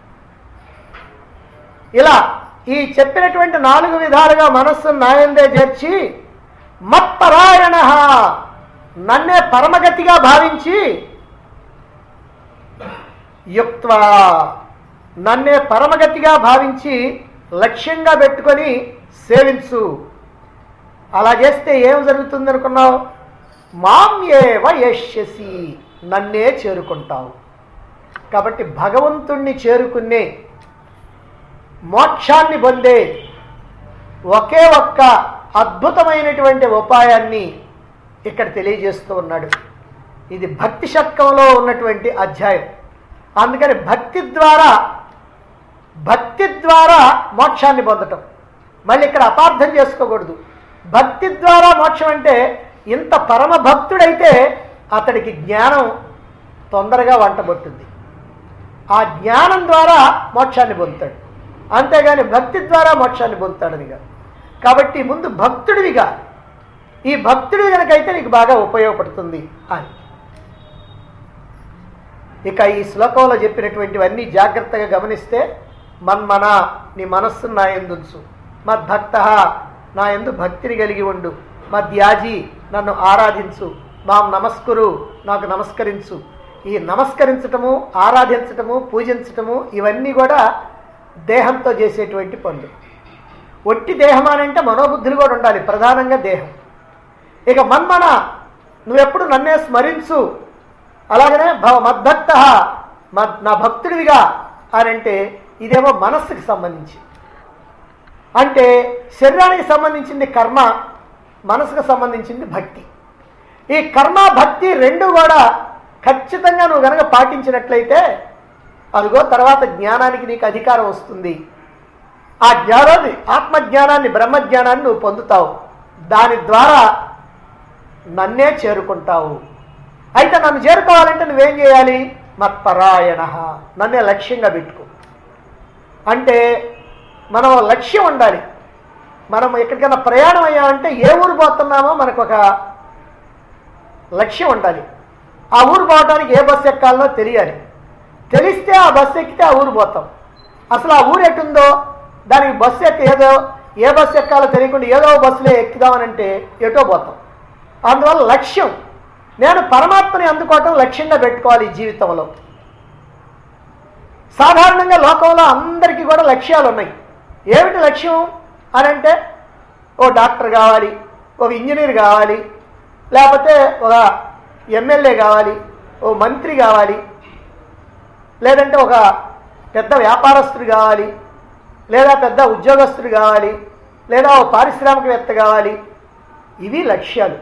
ఇలా ఈ చెప్పినటువంటి నాలుగు విధాలుగా మనస్సును నాయందే చేర్చి, మత్పరాయణ, నన్నే పరమగతిగా భావించి, యుక్త్వా, నన్నే పరమగతిగా భావించి లక్ష్యంగా పెట్టుకొని సేవించు. అలా చేస్తే ఏం జరుగుతుంది అనుకున్నావు? మాం ఏవ యష్యసి, నన్నే చేరుకుంటావు. కాబట్టి భగవంతుణ్ణి చేరుకునే, మోక్షాన్ని పొందే ఒకే ఒక్క అద్భుతమైనటువంటి ఉపాయాన్ని ఇక్కడ తెలియజేస్తూ ఉన్నాడు. ఇది భక్తి శతకంలో ఉన్నటువంటి అధ్యాయం. అందుకని భక్తి ద్వారా భక్తి ద్వారా మోక్షాన్ని పొందటం. మళ్ళీ ఇక్కడ అపార్థం చేసుకోకూడదు. భక్తి ద్వారా మోక్షం అంటే, ఇంత పరమ భక్తుడైతే అతడికి జ్ఞానం తొందరగా వంటబొట్టుద్ది. ఆ జ్ఞానం ద్వారా మోక్షాన్ని పొందుతాడు, అంతేగాని భక్తి ద్వారా మోక్షాన్ని పొందుతాడని కాదు. కాబట్టి ముందు భక్తుడివిగా, ఈ భక్తుడి కనుకైతే నీకు బాగా ఉపయోగపడుతుంది అని. ఇక ఈ శ్లోకంలో చెప్పినటువంటివన్నీ జాగ్రత్తగా గమనిస్తే, మన్మన, నీ మనస్సును నా యందుంచు. మద్భక్త, నా యందు భక్తిని కలిగి ఉండు. మద్యాజీ, నన్ను ఆరాధించు. మాం నమస్కురు, నాకు నమస్కరించు. ఈ నమస్కరించటము, ఆరాధించటము, పూజించటము ఇవన్నీ కూడా దేహంతో చేసేటువంటి పనులు. ఒట్టి దేహం అనంటే మనోబుద్ధులు కూడా ఉండాలి, ప్రధానంగా దేహం. ఇక మన్మన, నువ్వెప్పుడు నన్నే స్మరించు. అలాగనే భవ మద్భక్త, నా భక్తుడివిగా అని అంటే ఇదేమో మనస్సుకి సంబంధించి, అంటే శరీరానికి సంబంధించింది కర్మ, మనసుకు సంబంధించింది భక్తి. ఈ కర్మ భక్తి రెండు కూడా ఖచ్చితంగా నువ్వు కనుక పాటించినట్లయితే అదిగో తర్వాత జ్ఞానానికి నీకు అధికారం వస్తుంది. ఆ జ్ఞానాన్ని, ఆత్మజ్ఞానాన్ని, బ్రహ్మజ్ఞానాన్ని నువ్వు పొందుతావు. దాని ద్వారా నన్నే చేరుకుంటావు. అయితే నన్ను చేరుకోవాలంటే నువ్వేం చేయాలి? మత్పరాయణ, నన్నే లక్ష్యంగా పెట్టుకో. అంటే మనం లక్ష్యం ఉండాలి. మనం ఎక్కడికైనా ప్రయాణం అయ్యామంటే ఏ ఊరు పోతున్నామో మనకు ఒక లక్ష్యం ఉండాలి. ఆ ఊరు పోవడానికి ఏ బస్సు ఎక్కాలో తెలియాలి. తెలిస్తే ఆ బస్సు ఎక్కితే ఆ ఊరు పోతాం. అసలు ఆ ఊరు ఎటుందో దానికి బస్సు ఎక్క ఏదో ఏ బస్సు ఎక్కాలో తెలియకుండా ఏదో బస్సులో ఎక్కుదామనంటే ఎటో పోతాం. అందువల్ల లక్ష్యం, నేను పరమాత్మని అందుకోవటం లక్ష్యంగా పెట్టుకోవాలి ఈ జీవితంలో. సాధారణంగా లోకంలో అందరికీ కూడా లక్ష్యాలు ఉన్నాయి. ఏమిటి లక్ష్యం అని అంటే, ఓ డాక్టర్ కావాలి, ఒక ఇంజనీర్ కావాలి, లేకపోతే ఒక ఎమ్మెల్యే కావాలి, ఓ మంత్రి కావాలి, లేదంటే ఒక పెద్ద వ్యాపారస్తుడు కావాలి, లేదా పెద్ద ఉద్యోగస్తుడు కావాలి, లేదా ఓ పారిశ్రామికవేత్త కావాలి. ఇవి లక్ష్యాలు.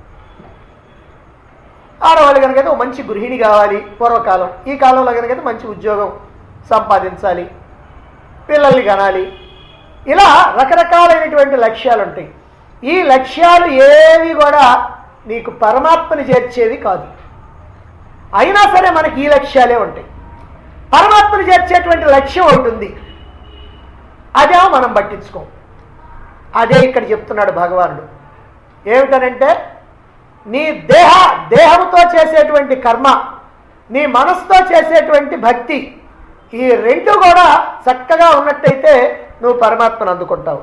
ఆడవాళ్ళు కనుకైతే ఓ మంచి గృహిణి కావాలి పూర్వకాలం. ఈ కాలంలో కనుకైతే మంచి ఉద్యోగం సంపాదించాలి, పిల్లల్ని కనాలి. ఇలా రకరకాలైనటువంటి లక్ష్యాలు ఉంటాయి. ఈ లక్ష్యాలు ఏవి కూడా నీకు పరమాత్మని చేర్చేవి కాదు. అయినా సరే మనకి ఈ లక్ష్యాలే ఉంటాయి. పరమాత్మని చేర్చేటువంటి లక్ష్యం ఉంటుంది, అదేమో మనం పట్టించుకోం. అదే ఇక్కడ చెప్తున్నాడు భగవానుడు. ఏమిటనంటే, నీ దేహ దేహంతో చేసేటువంటి కర్మ, నీ మనసుతో చేసేటువంటి భక్తి, ఈ రెండు కూడా చక్కగా ఉన్నట్టయితే నువ్వు పరమాత్మను అందుకుంటావు.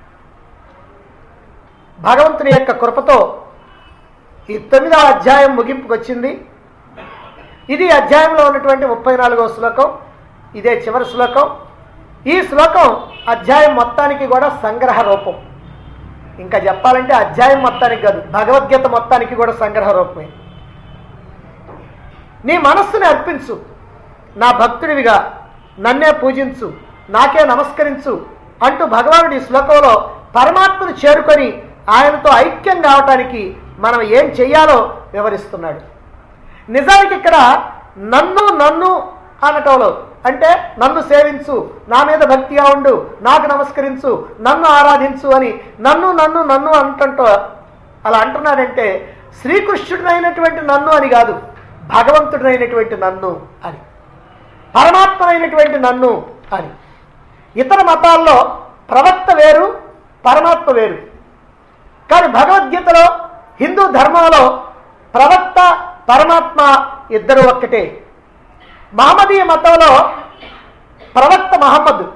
భగవంతుని యొక్క కృపతో ఈ తొమ్మిదవ అధ్యాయం ముగింపుకు వచ్చింది. ఇది అధ్యాయంలో ఉన్నటువంటి ముప్పై నాలుగవ శ్లోకం. ఇదే చివరి శ్లోకం. ఈ శ్లోకం అధ్యాయం మొత్తానికి కూడా సంగ్రహ రూపం. ఇంకా చెప్పాలంటే అధ్యాయం మొత్తానికి కాదు, భగవద్గీత మొత్తానికి కూడా సంగ్రహ రూపమే. నీ మనస్సుని అర్పించు, నా భక్తుడివిగా నన్నే పూజించు, నాకే నమస్కరించు అంటూ భగవానుడు ఈ శ్లోకంలో పరమాత్మను చేరుకొని ఆయనతో ఐక్యం కావటానికి మనం ఏం చెయ్యాలో వివరిస్తున్నాడు. నిజానికి ఇక్కడ నన్ను నన్ను అనటంలో అంటే నన్ను సేవించు, నా మీద భక్తిగా ఉండు, నాకు నమస్కరించు, నన్ను ఆరాధించు అని నన్ను నన్ను నన్ను అంటంటో అలా అంటున్నాడంటే శ్రీకృష్ణుడినైనటువంటి నన్ను అని కాదు, భగవంతుడినైనటువంటి నన్ను అని, పరమాత్మనైనటువంటి నన్ను అని. ఇతర మతాల్లో ప్రవక్త వేరు, పరమాత్మ వేరు. కానీ భగవద్గీతలో, హిందూ ధర్మంలో ప్రవక్త పరమాత్మ ఇద్దరు ఒక్కటే. మహమ్మదీయ మతంలో ప్రవక్త మహమ్మద్,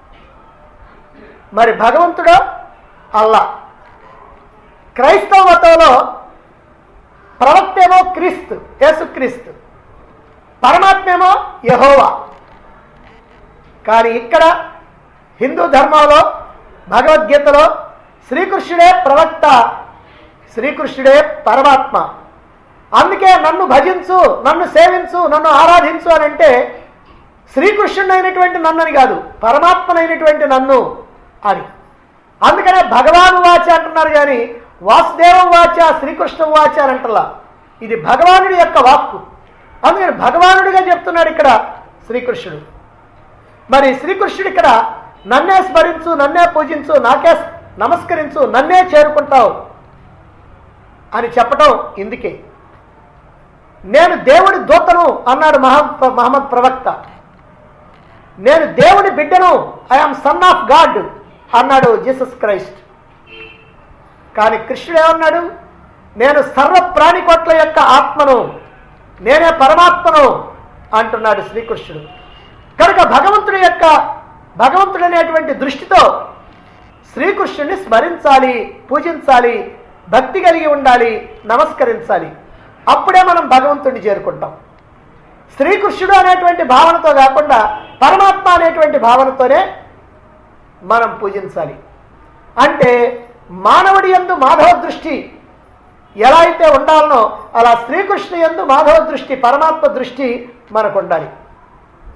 మరి భగవంతుడు అల్లా. క్రైస్తవ మతంలో ప్రవక్త ఏమో క్రీస్తు, యేసుక్రీస్తు, పరమాత్మేమో యెహోవా. కానీ ఇక్కడ హిందూ ధర్మంలో భగవద్గీతలో శ్రీకృష్ణుడే ప్రవక్త, శ్రీకృష్ణుడే పరమాత్మ. అందుకే నన్ను భజించు, నన్ను సేవించు, నన్ను ఆరాధించు అని అంటే శ్రీకృష్ణుడైనటువంటి నన్ను అని కాదు, పరమాత్మనైనటువంటి నన్ను అని. అందుకనే భగవాను వాచ అంటున్నారు కానీ వాసుదేవం వాచ, శ్రీకృష్ణ వాచ అని అంటలా. ఇది భగవానుడి యొక్క వాక్కు. అందుకని భగవానుడిగా చెప్తున్నాడు ఇక్కడ శ్రీకృష్ణుడు. మరి శ్రీకృష్ణుడు ఇక్కడ నన్నే స్మరించు, నన్నే పూజించు, నాకే నమస్కరించు, నన్నే చేరుకుంటావు అని చెప్పటం ఇందుకే. నేను దేవుడి దూతను అన్నాడు మహమ్మద్ మహమ్మద్ ప్రవక్త. నేను దేవుడి బిడ్డను, ఐఆమ్ సన్ ఆఫ్ గాడ్ అన్నాడు జీసస్ క్రైస్ట్. కానీ కృష్ణుడు ఏమన్నాడు? నేను సర్వ ప్రాణికోట్ల యొక్క ఆత్మను, నేనే పరమాత్మను అంటున్నాడు శ్రీకృష్ణుడు. కనుక భగవంతుడి యొక్క భగవంతుడు అనేటువంటి దృష్టితో శ్రీకృష్ణుడిని స్మరించాలి, పూజించాలి, భక్తి కలిగి ఉండాలి, నమస్కరించాలి. అప్పుడే మనం భగవంతుడిని చేరుకుంటాం. శ్రీకృష్ణుడు అనేటువంటి భావనతో కాకుండా పరమాత్మ అనేటువంటి భావనతోనే మనం పూజించాలి. అంటే మానవుడి యందు మాధవ దృష్టి ఎలా అయితే ఉండాలనో అలా శ్రీకృష్ణు యందు మాధవ దృష్టి, పరమాత్మ దృష్టి మనకు ఉండాలి.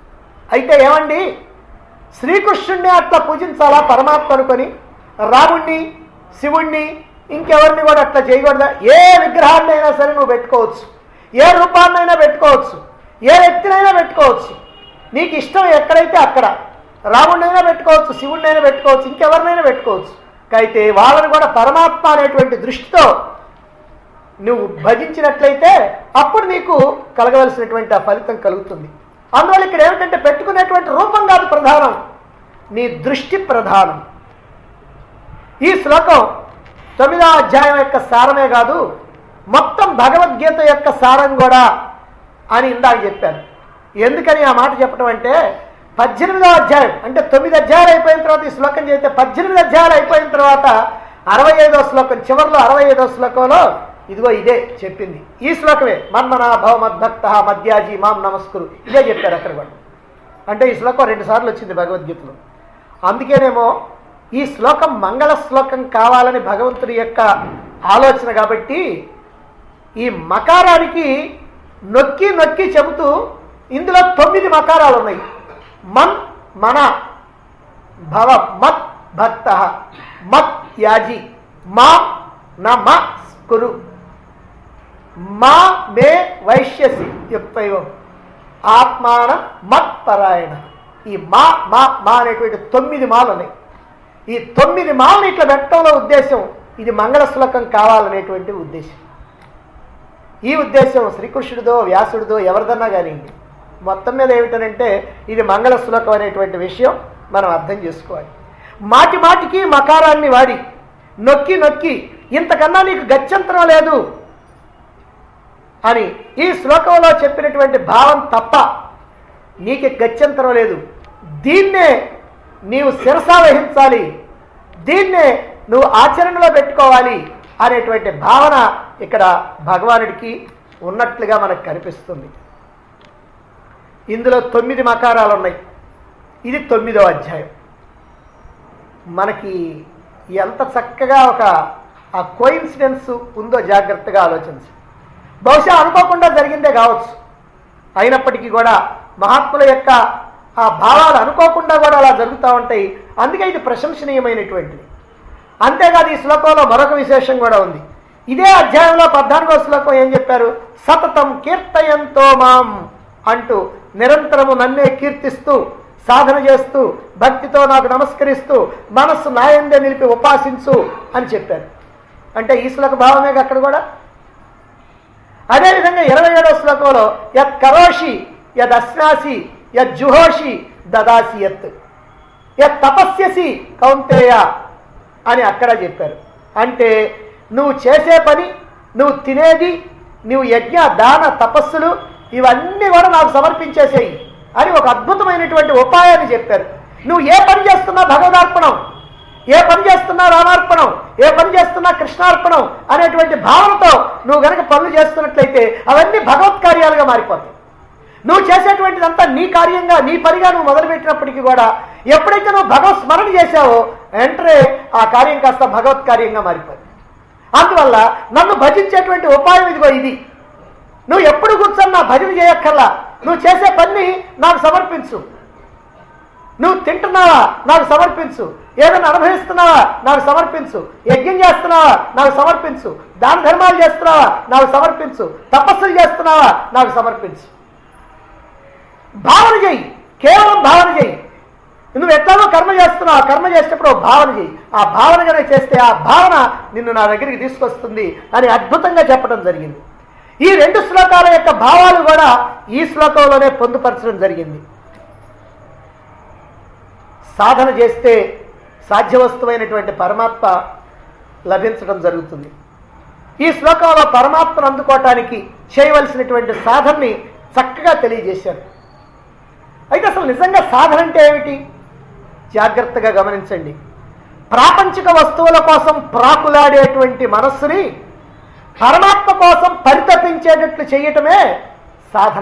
అయితే ఏమండి, శ్రీకృష్ణుడిని అట్లా పూజించాలా పరమాత్మ అనుకొని, రాముణ్ణి శివుణ్ణి ఇంకెవరిని కూడా అట్లా చేయకూడదా? ఏ విగ్రహాన్నైనా సరే నువ్వు పెట్టుకోవచ్చు, ఏ రూపాన్నైనా పెట్టుకోవచ్చు, ఏ వ్యక్తినైనా పెట్టుకోవచ్చు, నీకు ఇష్టం ఎక్కడైతే అక్కడ రాముడినైనా పెట్టుకోవచ్చు, శివుడినైనా పెట్టుకోవచ్చు, ఇంకెవరినైనా పెట్టుకోవచ్చు. అయితే వాళ్ళని కూడా పరమాత్మ అనేటువంటి దృష్టితో నువ్వు భజించినట్లయితే అప్పుడు నీకు కలగవలసినటువంటి ఆ ఫలితం కలుగుతుంది. అందువల్ల ఇక్కడ ఏమిటంటే పెట్టుకునేటువంటి రూపం కాదు ప్రధానం, నీ దృష్టి ప్రధానం. ఈ శ్లోకం తొమ్మిదవ అధ్యాయం యొక్క సారమే కాదు, మొత్తం భగవద్గీత యొక్క సారం కూడా అని ఇందాక చెప్పాను. ఎందుకని ఆ మాట చెప్పడం అంటే, పద్దెనిమిదవ అధ్యాయం అంటే తొమ్మిది అధ్యాయాలు అయిపోయిన తర్వాత ఈ శ్లోకం చేస్తే పద్దెనిమిది అధ్యాయాలు అయిపోయిన తర్వాత అరవై ఐదవ శ్లోకం చివరిలో అరవై ఐదవ శ్లోకంలో ఇదిగో ఇదే చెప్పింది, ఈ శ్లోకమే. మన్మనా భవ మద్భక్త మధ్యాజీ మాం నమస్కురు, ఇదే చెప్పారు అక్కడ కూడా. అంటే ఈ శ్లోకం రెండు సార్లు వచ్చింది భగవద్గీతలో. అందుకేనేమో ఈ శ్లోకం మంగళ శ్లోకం కావాలని భగవంతుడి యొక్క ఆలోచన. కాబట్టి ఈ మకారానికి నొక్కి నొక్కి చెబుతూ ఇందులో తొమ్మిది మకారాలు ఉన్నాయి. మన్ మన భవ మత్ భక్త మత్ యాజి మా నమ కురు మా మే వైశ్యసి యుక్తైవం ఆత్మాన మత్పరాయణ. ఈ మా మా మా అనేటువంటి తొమ్మిది మాలు ఉన్నాయి. ఈ తొమ్మిది మాలను ఇట్లా పెట్టడంలో ఉద్దేశం ఇది మంగళ శ్లోకం కావాలనేటువంటి ఉద్దేశం. ఈ ఉద్దేశం శ్రీకృష్ణుడిదో వ్యాసుడిదో ఎవరిదన్నా కానివ్వండి, మొత్తం మీద ఏమిటనంటే ఇది మంగళ శ్లోకం అనేటువంటి విషయం మనం అర్థం చేసుకోవాలి. మాటి మాటికి మకారాన్ని వాడి నొక్కి నొక్కి ఇంతకన్నా నీకు గత్యంతరం లేదు అని ఈ శ్లోకంలో చెప్పినటువంటి భావం తప్ప నీకు గత్యంతరం లేదు. దీన్నే నీవు శిరసా వహించాలి, దీన్నే నువ్వు ఆచరణలో పెట్టుకోవాలి అనేటువంటి భావన ఇక్కడ భగవానుడికి ఉన్నట్లుగా మనకు కనిపిస్తుంది. ఇందులో తొమ్మిది మకారాలు ఉన్నాయి. ఇది తొమ్మిదవ అధ్యాయం. మనకి ఎంత చక్కగా ఒక ఆ కోయిన్సిడెన్స్ ఉందో జాగ్రత్తగా ఆలోచించి, బహుశా అనుకోకుండా జరిగిందే కావచ్చు, అయినప్పటికీ కూడా మహాత్ముల యొక్క ఆ భావాలు అనుకోకుండా కూడా అలా జరుగుతూ ఉంటాయి. అందుకే ఇది ప్రశంసనీయమైనటువంటిది. అంతేకాదు ఈ శ్లోకంలో మరొక విశేషం కూడా ఉంది. ఇదే అధ్యాయంలో పద్నాలుగో శ్లోకం ఏం చెప్పారు? సతతం కీర్తయంతో మాం అంటూ నిరంతరము నన్నే కీర్తిస్తూ సాధన చేస్తూ భక్తితో నాకు నమస్కరిస్తూ మనస్సు నాయందే నిలిపి ఉపాసించు అని చెప్పారు. అంటే ఈ శ్లోక భావమే అక్కడ కూడా. అదేవిధంగా ఇరవై ఏడవ శ్లోకంలో యత్ కరోషి యద్ అశ్నాసి యద్ జుహోషి దదాసి యత్ యత్ తపస్యసి కౌంతేయ అని అక్కడ చెప్పారు. అంటే నువ్వు చేసే పని, నువ్వు తినేది, నువ్వు యజ్ఞ దాన తపస్సులు ఇవన్నీ కూడా నాకు సమర్పించేసేయి అని ఒక అద్భుతమైనటువంటి ఉపాయాన్ని చెప్పారు. నువ్వు ఏ పని చేస్తున్నా భగవదార్పణం, ఏ పని చేస్తున్నా రామార్పణం, ఏ పని చేస్తున్నా కృష్ణార్పణం అనేటువంటి భావనతో నువ్వు గనక పనులు చేస్తున్నట్లయితే అవన్నీ భగవత్ కార్యాలుగా మారిపోతాయి. నువ్వు చేసేటువంటిదంతా నీ కార్యంగా నీ పనిగా నువ్వు మొదలుపెట్టినప్పటికీ కూడా ఎప్పుడైతే నువ్వు భగవత్ స్మరణ చేశావో వెంటనే ఆ కార్యం కాస్త భగవత్ కార్యంగా మారిపోయింది. అందువల్ల నన్ను భజించేటువంటి ఉపాయం ఇదిగో ఇది. నువ్వు ఎప్పుడు కూర్చొని నా భజన చేయక్కర్లా, నువ్వు చేసే పని నాకు సమర్పించు. నువ్వు తింటున్నావా నాకు సమర్పించు, ఏదైనా అనుభవిస్తున్నావా నాకు సమర్పించు, యజ్ఞం చేస్తున్నావా నాకు సమర్పించు, దాన ధర్మాలు చేస్తున్నావా నాకు సమర్పించు, తపస్సులు చేస్తున్నావా నాకు సమర్పించు. భావన చెయ్యి, కేవలం భావన చెయ్యి. నువ్వు ఎట్లాగో కర్మ చేస్తున్నావు, కర్మ చేసేటప్పుడు భావన చెయ్యి. ఆ భావన కనుక చేస్తే ఆ భావన నిన్ను నా దగ్గరికి తీసుకొస్తుంది అని అద్భుతంగా చెప్పడం జరిగింది. ఈ రెండు శ్లోకాల యొక్క భావాలు కూడా ఈ శ్లోకంలోనే పొందుపరచడం జరిగింది. సాధన చేస్తే సాధ్యవస్తువైనటువంటి పరమాత్మ లభించడం జరుగుతుంది. ఈ శ్లోకంలో పరమాత్మను అందుకోవటానికి చేయవలసినటువంటి సాధనని చక్కగా తెలియజేశారు. అయితే అసలు నిజంగా సాధన అంటే ఏమిటి? జాగ్రత్తగా గమనించండి. ప్రాపంచిక వస్తువుల కోసం ప్రాకులాడేటువంటి మనస్సుని పరమాత్మ కోసం పరితపించేటట్లు చేయటమే సాధన.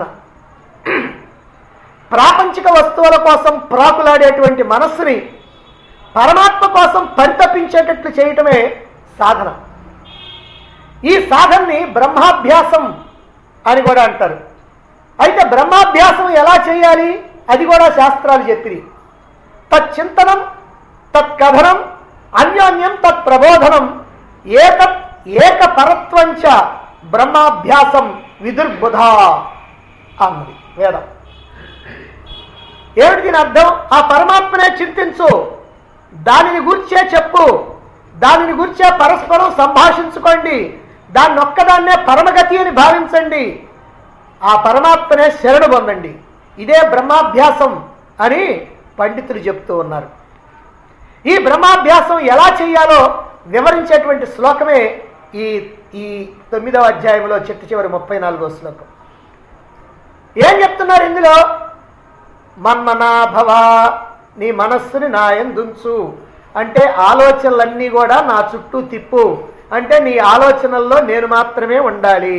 ప్రాపంచిక వస్తువుల కోసం ప్రాకులాడేటువంటి మనస్సుని పరమాత్మ కోసం పరితపించేటట్లు చేయటమే సాధన. ఈ సాధనని బ్రహ్మాభ్యాసం అని కూడా అంటారు. అయితే బ్రహ్మాభ్యాసం ఎలా చేయాలి అది కూడా శాస్త్రాలు చెప్పిరి. తచ్చింతనం తత్కథనం అన్యోన్యం తత్ ప్రబోధనం ఏకత్ ఏక పరత్వంచ బ్రహ్మాభ్యాసం విదుర్బుధ అన్నది వేదం. ఏమిటి దీని అర్థం? ఆ పరమాత్మనే చింతించు, దానిని గురించే చెప్పు, దానిని గురించే పరస్పరం సంభాషించుకోండి, దాన్ని ఒక్కదాన్నే పరమగతి అని భావించండి, ఆ పరమాత్మనే శరణు పొందండి, ఇదే బ్రహ్మాభ్యాసం అని పండితులు చెప్తూ ఉన్నారు. ఈ బ్రహ్మాభ్యాసం ఎలా చేయాలో వివరించేటువంటి శ్లోకమే ఈ ఈ తొమ్మిదవ అధ్యాయంలో చిట్ట చివరి ముప్పై నాలుగో శ్లోకం. ఏం చెప్తున్నారు ఇందులో? మన్మనాభవ, నీ మనస్సుని నా యందుంచు, అంటే ఆలోచనలన్నీ కూడా నా చుట్టూ తిప్పు, అంటే నీ ఆలోచనల్లో నేను మాత్రమే ఉండాలి.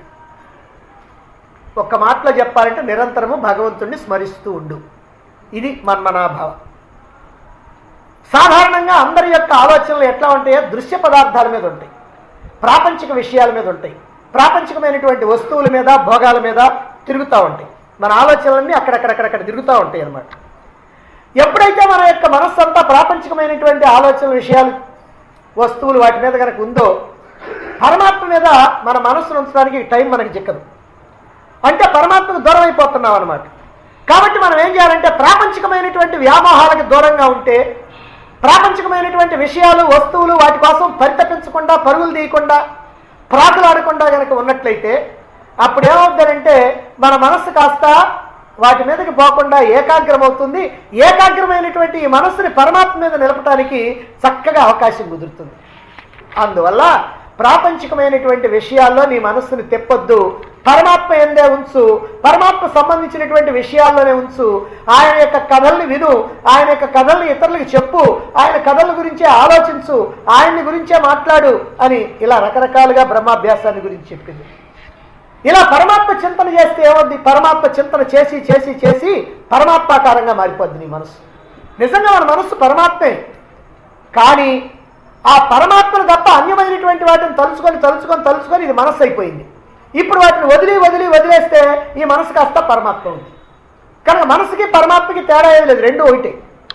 ఒక్క మాటలో చెప్పాలంటే నిరంతరము భగవంతుణ్ణి స్మరిస్తూ ఉండు. ఇది మన్మనాభవ. సాధారణంగా అందరి యొక్క ఆలోచనలు ఎట్లా ఉంటాయో దృశ్య పదార్థాల మీద ఉంటాయి, ప్రాపంచిక విషయాల మీద ఉంటాయి, ప్రాపంచికమైనటువంటి వస్తువుల మీద భోగాల మీద తిరుగుతూ ఉంటాయి. మన ఆలోచనలన్నీ అక్కడక్కడక్కడక్కడ తిరుగుతూ ఉంటాయి అన్నమాట. ఎప్పుడైతే మన యొక్క మనస్సు అంతా ప్రాపంచికమైనటువంటి ఆలోచనల విషయాలు వస్తువులు వాటి మీద కనుక ఉందో పరమాత్మ మీద మన మనస్సును ఉంచడానికి టైం మనకి చిక్కదు, అంటే పరమాత్మకు దూరం అయిపోతున్నాం అన్నమాట. కాబట్టి మనం ఏం చేయాలంటే ప్రాపంచికమైనటువంటి వ్యామోహాలకు దూరంగా ఉంటే, ప్రాపంచికమైనటువంటి విషయాలు వస్తువులు వాటి కోసం పరితపించకుండా పరుగులు తీయకుండా ప్రాకులాడకుండా కనుక ఉన్నట్లయితే అప్పుడు ఏమవుతుందంటే మన మనస్సు కాస్త వాటి మీదకి పోకుండా ఏకాగ్రమవుతుంది. ఏకాగ్రమైనటువంటి ఈ మనస్సుని పరమాత్మ మీద నిలపడానికి చక్కగా అవకాశం కుదురుతుంది. అందువల్ల ప్రాపంచికమైనటువంటి విషయాల్లో నీ మనస్సుని తెప్పొద్దు, పరమాత్మ ఎందే ఉంచు, పరమాత్మ సంబంధించినటువంటి విషయాల్లోనే ఉంచు. ఆయన యొక్క కథల్ని విను, ఆయన యొక్క కథల్ని ఇతరులకు చెప్పు, ఆయన కథల గురించే ఆలోచించు, ఆయన్ని గురించే మాట్లాడు అని ఇలా రకరకాలుగా బ్రహ్మాభ్యాసాన్ని గురించి చెప్పింది. ఇలా పరమాత్మ చింతన చేస్తే ఏమవుద్ది? పరమాత్మ చింతన చేసి చేసి చేసి పరమాత్మాకారంగా మారిపోద్ది నీ మనస్సు. నిజంగా మన మనస్సు పరమాత్మే, కానీ ఆ పరమాత్మను తప్ప అన్యమైనటువంటి వాటిని తలుచుకొని తలుచుకొని తలుచుకొని ఇది మనస్సు అయిపోయింది. ఇప్పుడు వాటిని వదిలి వదిలి వదిలేస్తే ఈ మనసు కాస్త పరమాత్మ ఉంది. కనుక మనసుకి పరమాత్మకి తేడా ఏది లేదు, రెండు ఒకటే.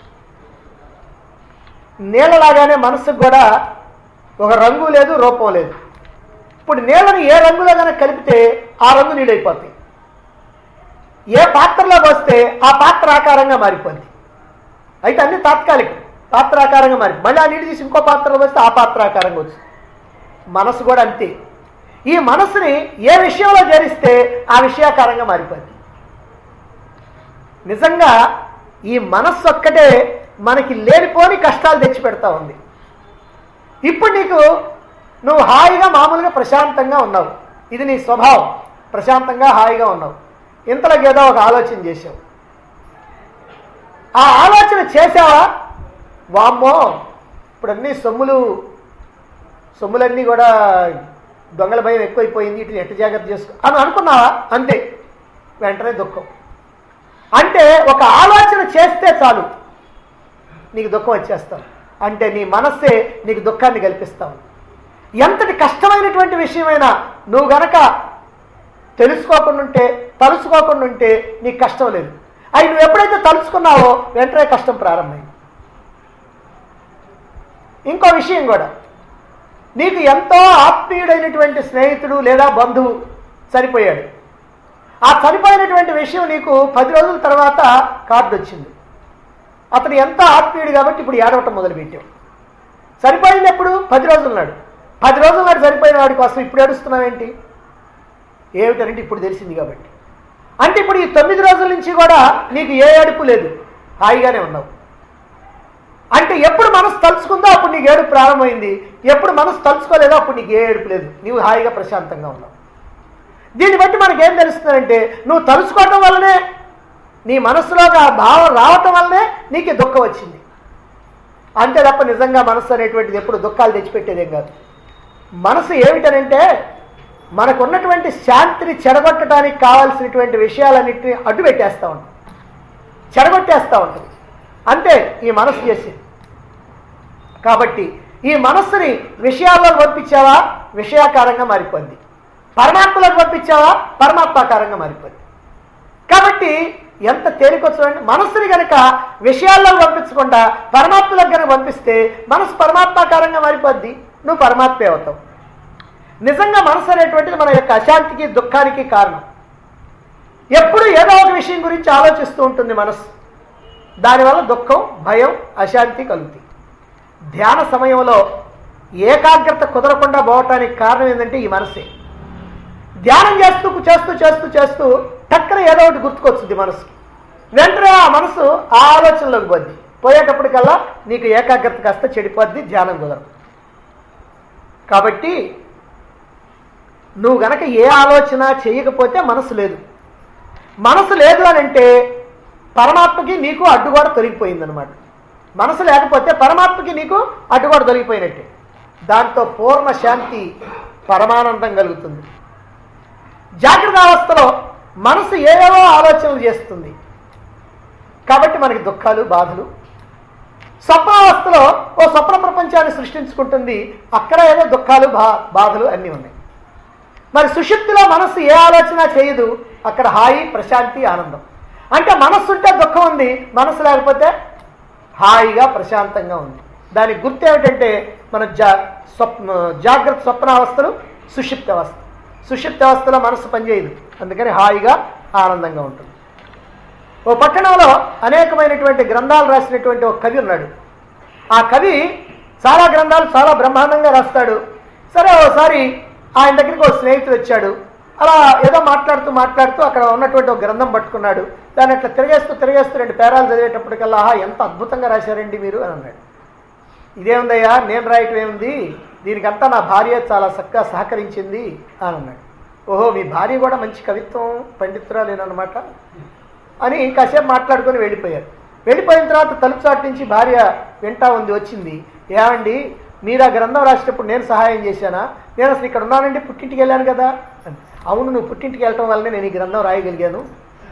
నీళ్ళలాగానే మనసుకు కూడా ఒక రంగు లేదు, రూపం లేదు. ఇప్పుడు నీళ్ళని ఏ రంగులో కనుక కలిపితే ఆ రంగు నీడైపోతాయి, ఏ పాత్రలో పోస్తే ఆ పాత్ర ఆకారంగా మారిపోద్ది. అయితే అన్ని తాత్కాలికం, పాత్ర ఆకారంగా మారి మళ్ళీ ఆ నీళ్ళు తీసి ఇంకో పాత్రలో పోస్తే ఆ పాత్ర ఆకారంగా వచ్చింది. మనసు కూడా అంతే. ఈ మనసుని ఏ విషయంలో చేరిస్తే ఆ విషయాకారంగా మారిపోద్ది. నిజంగా ఈ మనస్సు ఒక్కటే మనకి లేనిపోని కష్టాలు తెచ్చి పెడతా ఉంది. ఇప్పుడు నీకు నువ్వు హాయిగా మామూలుగా ప్రశాంతంగా ఉన్నావు, ఇది నీ స్వభావం, ప్రశాంతంగా హాయిగా ఉన్నావు. ఇంతలోకి ఏదో ఒక ఆలోచన చేసావు. ఆ ఆలోచన చేసావా, వామ్మో ఇప్పుడు అన్నీ సొమ్ములు సొమ్ములన్నీ కూడా దొంగల భయం ఎక్కువైపోయింది, వీటిని ఎట్ట జాగ్రత్త చేసుకో అని అనుకున్నావా, అంతే వెంటనే దుఃఖం. అంటే ఒక ఆలోచన చేస్తే చాలు నీకు దుఃఖం వచ్చేస్తావు, అంటే నీ మనస్సే నీకు దుఃఖాన్ని కల్పిస్తావు. ఎంతటి కష్టమైనటువంటి విషయమైనా నువ్వు గనక తెలుసుకోకుండా ఉంటే, తలుసుకోకుండా ఉంటే నీకు కష్టం లేదు. అవి నువ్వు ఎప్పుడైతే తలుచుకున్నావో వెంటనే కష్టం ప్రారంభమైంది. ఇంకో విషయం కూడా, నీకు ఎంతో ఆత్మీయుడైనటువంటి స్నేహితుడు లేదా బంధువు చనిపోయాడు. ఆ చనిపోయినటువంటి విషయం నీకు పది రోజుల తర్వాత కార్డు వచ్చింది. అతను ఎంతో ఆత్మీయుడు కాబట్టి ఇప్పుడు ఏడవటం మొదలుపెట్టావు. సరిపోయింది ఎప్పుడు? పది రోజుల నాడు. పది రోజుల నాడు సరిపోయిన వాడి కోసం ఇప్పుడు ఏడుస్తున్నావేంటి? ఏమిటంటే ఇప్పుడు తెలిసింది కాబట్టి. అంటే ఇప్పుడు ఈ తొమ్మిది రోజుల నుంచి కూడా నీకు ఏ ఏడుపు లేదు, హాయిగానే ఉన్నావు. అంటే ఎప్పుడు మనసు తలుచుకుందో అప్పుడు నీకు ఏడుపు ప్రారంభమైంది, ఎప్పుడు మనసు తలుచుకోలేదో అప్పుడు నీకు ఏ ఏడుపు లేదు, నీవు హాయిగా ప్రశాంతంగా ఉన్నావు. దీన్ని బట్టి మనకేం తెలుస్తుందంటే నువ్వు తలుచుకోవటం వల్లనే, నీ మనసులోకి ఆ భావం రావటం వల్లనే నీకు దుఃఖం వచ్చింది. అంతే తప్ప నిజంగా మనసు అనేటువంటిది ఎప్పుడు దుఃఖాలు తెచ్చిపెట్టేదేం కాదు. మనసు ఏమిటనంటే మనకున్నటువంటి శాంతిని చెడగొట్టడానికి కావాల్సినటువంటి విషయాలన్నింటినీ అడ్డు పెట్టేస్తూ ఉంటుంది, చెడగొట్టేస్తూ ఉంటుంది. అంతే ఈ మనసు చేసేది. కాబట్టి ఈ మనస్సుని విషయాల్లో పంపించావా విషయాకారంగా మారిపోద్ది, పరమాత్మలోకి పంపించావా పరమాత్మాకారంగా మారిపోద్ది. కాబట్టి ఎంత తేలికో చూడండి. మనస్సుని కనుక విషయాల్లో పంపించకుండా పరమాత్మలకు కనుక పంపిస్తే మనసు పరమాత్మాకారంగా మారిపోద్ది, నువ్వు పరమాత్మే అవుతావు. నిజంగా మనసు అనేటువంటిది మన యొక్క అశాంతికి దుఃఖానికి కారణం. ఎప్పుడు ఏదో ఒక విషయం గురించి ఆలోచిస్తూ ఉంటుంది మనసు. దానివల్ల దుఃఖం, భయం, అశాంతి కలుగుతాయి. ధ్యాన సమయంలో ఏకాగ్రత కుదరకుండా పోవటానికి కారణం ఏంటంటే ఈ మనసే. ధ్యానం చేస్తూ చేస్తూ చేస్తూ చేస్తూ టక్కన ఏదో ఒకటి గుర్తుకొచ్చుద్ది మనసుకి. వెంటనే ఆ మనసు ఆ ఆలోచనలోకి పోద్ది. పోయేటప్పటికల్లా నీకు ఏకాగ్రత కాస్త చెడిపోద్ది, ధ్యానం కుదరదు. కాబట్టి నువ్వు గనక ఏ ఆలోచన చేయకపోతే మనసు లేదు. మనసు లేదు అని అంటే పరమాత్మకి నీకు అడ్డుగోడ తొలగిపోయిందనమాట. మనసు లేకపోతే పరమాత్మకి నీకు అడ్డుగోడ తొలగిపోయినట్టే. దాంతో పూర్ణ శాంతి, పరమానందం కలుగుతుంది. జాగ్రత్త అవస్థలో మనసు ఏవేవో ఆలోచనలు చేస్తుంది కాబట్టి మనకి దుఃఖాలు, బాధలు. స్వప్నావస్థలో ఓ స్వప్న ప్రపంచాన్ని సృష్టించుకుంటుంది, అక్కడ ఏదో దుఃఖాలు, బా బాధలు అన్నీ ఉన్నాయి. మరి సుషుప్తిలో మనస్సు ఏ ఆలోచన చేయదు, అక్కడ హాయి, ప్రశాంతి, ఆనందం. అంటే మనస్సు ఉంటే దుఃఖం ఉంది, మనస్సు లేకపోతే హాయిగా ప్రశాంతంగా ఉంది. దానికి గుర్తు ఏమిటంటే మన జా స్వప్న జాగ్రత్త స్వప్నావస్థలు, సుషుప్తి అవస్థ. సుషుప్తి అవస్థలో మనస్సు పనిచేయదు, అందుకని హాయిగా ఆనందంగా ఉంటుంది. ఓ పట్టణంలో అనేకమైనటువంటి గ్రంథాలు రాసినటువంటి ఒక కవి ఉన్నాడు. ఆ కవి చాలా గ్రంథాలు చాలా బ్రహ్మాండంగా రాస్తాడు. సరే ఓసారి ఆయన దగ్గరికి ఒక స్నేహితుడు వచ్చాడు. అలా ఏదో మాట్లాడుతూ మాట్లాడుతూ అక్కడ ఉన్నటువంటి ఒక గ్రంథం పట్టుకున్నాడు. దాన్ని అట్లా తిరిగేస్తూ తిరిగేస్తూ రెండు పేరాలు చదివేటప్పటికల్లా ఆహా ఎంత అద్భుతంగా రాశారండి మీరు అని అన్నాడు. ఇదేముందయ్యా, నేను రాయటం ఏముంది, దీనికంతా నా భార్య చాలా చక్కగా సహకరించింది అని అన్నాడు. ఓహో, మీ భార్య కూడా మంచి కవిత్వం పండితురాలేనమాట అని కాసేపు మాట్లాడుకొని వెళ్ళిపోయారు. వెళ్ళిపోయిన తర్వాత తలుపు చాటు నుంచి భార్య వింటా ఉంది, వచ్చింది. ఏమండి, మీరు ఆ గ్రంథం రాసేటప్పుడు నేను సహాయం చేశానా? నేను అసలు ఇక్కడ ఉన్నానండి, పుట్టింటికి వెళ్ళాను కదా అని. అవును, నువ్వు పుట్టింటికి వెళ్ళటం వల్లనే నేను ఈ గ్రంథం రాయగలిగాను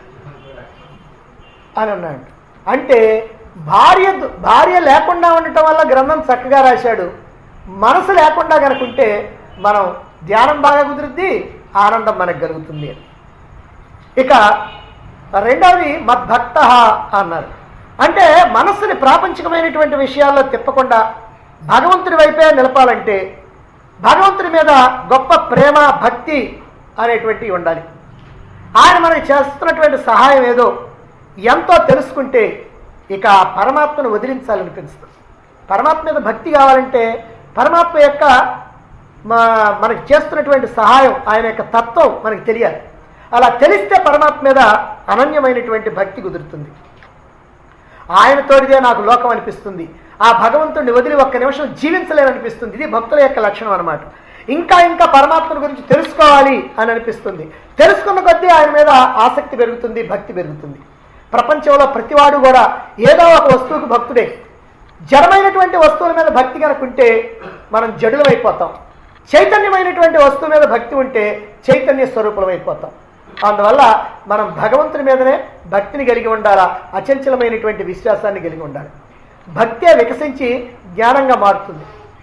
అని అన్నాడు. అంటే భార్య భార్య లేకుండా ఉండటం వల్ల గ్రంథం చక్కగా రాశాడు. మనసు లేకుండా కనుకుంటే మనం ధ్యానం బాగా కుదురుద్ది, ఆనందం మనకు కలుగుతుంది. ఇక రెండవది మద్భక్త అన్నారు. అంటే మనస్సుని ప్రాపంచికమైనటువంటి విషయాల్లో తిప్పకుండా భగవంతుడి వైపే నిలపాలంటే భగవంతుడి మీద గొప్ప ప్రేమ, భక్తి అనేటువంటివి ఉండాలి. ఆయన మనకి చేస్తున్నటువంటి సహాయం ఏదో ఎంతో తెలుసుకుంటే ఇక పరమాత్మను వదిలించాలనిపిస్తుంది. పరమాత్మ మీద భక్తి కావాలంటే పరమాత్మ యొక్క మనకి చేస్తున్నటువంటి సహాయం, ఆయన యొక్క తత్వం మనకి తెలియాలి. అలా తెలిస్తే పరమాత్మ మీద అనన్యమైనటువంటి భక్తి కుదురుతుంది. ఆయనతోటిదే నాకు లోకం అనిపిస్తుంది, ఆ భగవంతుడిని వదిలి ఒక్క నిమిషం జీవించలేననిపిస్తుంది. ఇది భక్తుల యొక్క లక్షణం అన్నమాట. ఇంకా ఇంకా పరమాత్మను గురించి తెలుసుకోవాలి అని అనిపిస్తుంది. తెలుసుకున్న కొద్దీ ఆయన మీద ఆసక్తి పెరుగుతుంది, భక్తి పెరుగుతుంది. ప్రపంచంలో ప్రతివాడు కూడా ఏదో ఒక వస్తువుకు భక్తుడే. జడమైనటువంటి వస్తువుల మీద భక్తి కనుకుంటే మనం జడులమైపోతాం. చైతన్యమైనటువంటి వస్తువు మీద భక్తి ఉంటే చైతన్య స్వరూపులమైపోతాం. అందువల్ల మనం భగవంతుని మీదనే భక్తిని కలిగి ఉండాలా, అచంచలమైనటువంటి విశ్వాసాన్ని కలిగి ఉండాలి. భక్తే వికసించి జ్ఞానంగా మారుతుంది.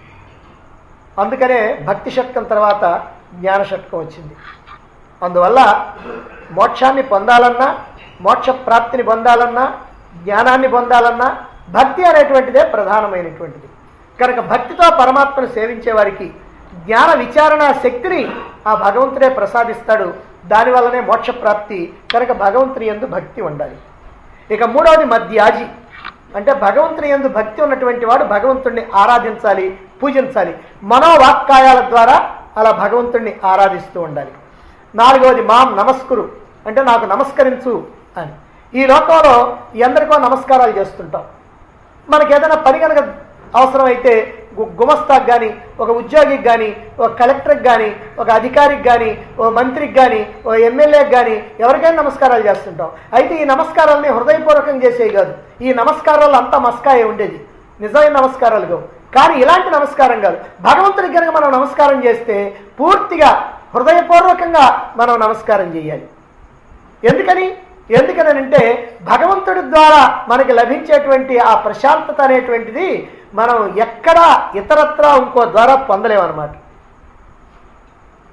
అందుకనే భక్తి షట్కం తర్వాత జ్ఞాన షట్కం వచ్చింది. అందువల్ల మోక్షాన్ని పొందాలన్నా, మోక్ష ప్రాప్తిని పొందాలన్నా, జ్ఞానాన్ని పొందాలన్నా భక్తి అనేటువంటిదే ప్రధానమైనటువంటిది. కనుక భక్తితో పరమాత్మను సేవించే వారికి జ్ఞాన విచారణ శక్తిని ఆ భగవంతుడే ప్రసాదిస్తాడు. దానివల్లనే మోక్ష ప్రాప్తి. కనుక భగవంతుని యందు భక్తి ఉండాలి. ఇక మూడవది మధ్యాజి, అంటే భగవంతుని యందు భక్తి ఉన్నటువంటి వాడు భగవంతుడిని ఆరాధించాలి, పూజించాలి. మనోవాక్కాయాల ద్వారా అలా భగవంతుడిని ఆరాధిస్తూ ఉండాలి. నాలుగవది మాం నమస్కురు, అంటే నాకు నమస్కరించు అని. ఈ లోకంలో ఎందరికో నమస్కారాలు చేస్తుంటాం. మనకి ఏదైనా పని కనుక అవసరమైతే గుమస్తాకి కానీ, ఒక ఉద్యోగికి కానీ, ఒక కలెక్టర్కి కానీ, ఒక అధికారికి కానీ, ఓ మంత్రికి కానీ, ఓ ఎమ్మెల్యేకి కానీ ఎవరికైనా నమస్కారాలు చేస్తుంటాం. అయితే ఈ నమస్కారాలని హృదయపూర్వకం చేసేవి కాదు. ఈ నమస్కారాలు అంతా మస్కాయే ఉండేది, నిజమైన నమస్కారాలు కావు. కానీ ఇలాంటి నమస్కారం కాదు. భగవంతుడికి కనుక మనం నమస్కారం చేస్తే పూర్తిగా హృదయపూర్వకంగా మనం నమస్కారం చేయాలి. ఎందుకని ఎందుకని అంటే భగవంతుడి ద్వారా మనకి లభించేటువంటి ఆ ప్రశాంతత అనేటువంటిది మనం ఎక్కడా ఇతరత్రా ఇంకో ద్వారా పొందలేమన్నమాట.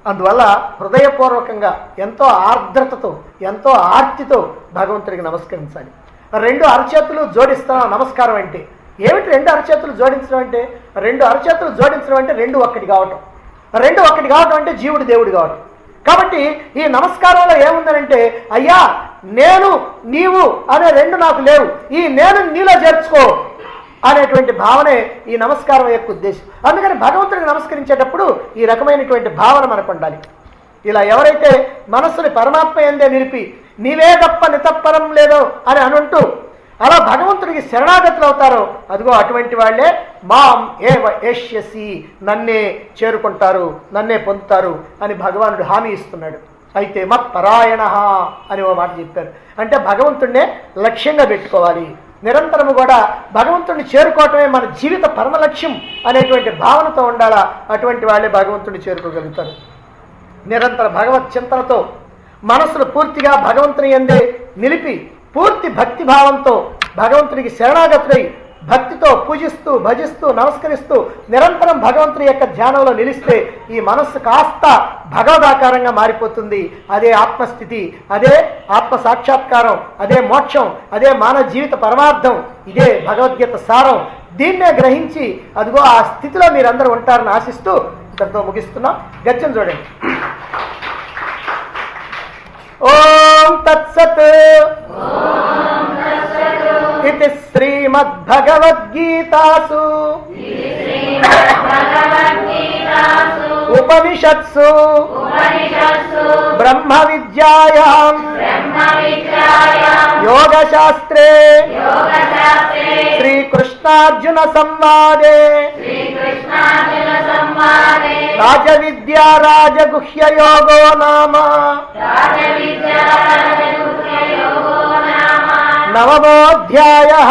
అందువల్ల హృదయపూర్వకంగా ఎంతో ఆర్ద్రతతో ఎంతో ఆర్తితో భగవంతుడికి నమస్కరించాలి. రెండు అరచేతులు జోడిస్తాం నమస్కారం అంటే ఏమిటి? రెండు అరచేతులు జోడించడం అంటే రెండు అరచేతులు జోడించడం అంటే రెండు ఒక్కటి కావటం. రెండు ఒక్కటి కావటం అంటే జీవుడు దేవుడు కావటం. కాబట్టి ఈ నమస్కారంలో ఏముందనంటే, అయ్యా నేను నీవు అనే రెండు నాకు లేవు, ఈ నేను నీలో చేర్చుకో అనేటువంటి భావనే ఈ నమస్కారం యొక్క ఉద్దేశం. అందుకని భగవంతుడికి నమస్కరించేటప్పుడు ఈ రకమైనటువంటి భావన మనకు ఉండాలి. ఇలా ఎవరైతే మనస్సుని పరమాత్మ యందే నిలిపి నీవే తప్ప నితప్పరం లేదో అని అనుంటూ అలా భగవంతుడికి శరణాగతులు అవుతారో అదిగో అటువంటి వాళ్ళే మాం ఏవ ఏష్యసి, నన్నే చేరుకుంటారు, నన్నే పొందుతారు అని భగవానుడు హామీ ఇస్తున్నాడు. అయితే మత్ పరాయణ అని ఓ మాట చెప్పారు. అంటే భగవంతుడినే లక్ష్యంగా పెట్టుకోవాలి. నిరంతరము కూడా భగవంతుడిని చేరుకోవటమే మన జీవిత పరమ లక్ష్యం అనేటువంటి భావనతో ఉండాలా. అటువంటి వాళ్ళే భగవంతుడిని చేరుకోగలుగుతారు. నిరంతర భగవత్ చింతనతో మనసును పూర్తిగా భగవంతుని యందే నిలిపి పూర్తి భక్తి భావంతో భగవంతునికి శరణాగతులై భక్తితో పూజిస్తూ భజిస్తూ నమస్కరిస్తూ నిరంతరం భగవంతుని యొక్క ధ్యానంలో నిలిస్తే ఈ మనస్సు కాస్త భగవదాకారంగా మారిపోతుంది. అదే ఆత్మస్థితి, అదే ఆత్మ సాక్షాత్కారం, అదే మోక్షం, అదే మానవ జీవిత పరమార్థం. ఇదే భగవద్గీత సారం. దీన్నే గ్రహించి అదిగో ఆ స్థితిలో మీరందరూ ఉంటారని ఆశిస్తూ ఇంతటితో ముగిస్తున్నాం. గత్యం చూడండి. ఓం తత్సత్ ఇది శ్రీమద్భగవద్గీతాసు ఉపనిషత్సు బ్రహ్మ విద్యాయాం యోగశాస్త్రే శ్రీకృష్ణార్జున సంవాదే రాజవిద్యా రాజగుహ్య యోగో నామ నవమోధ్యాయః.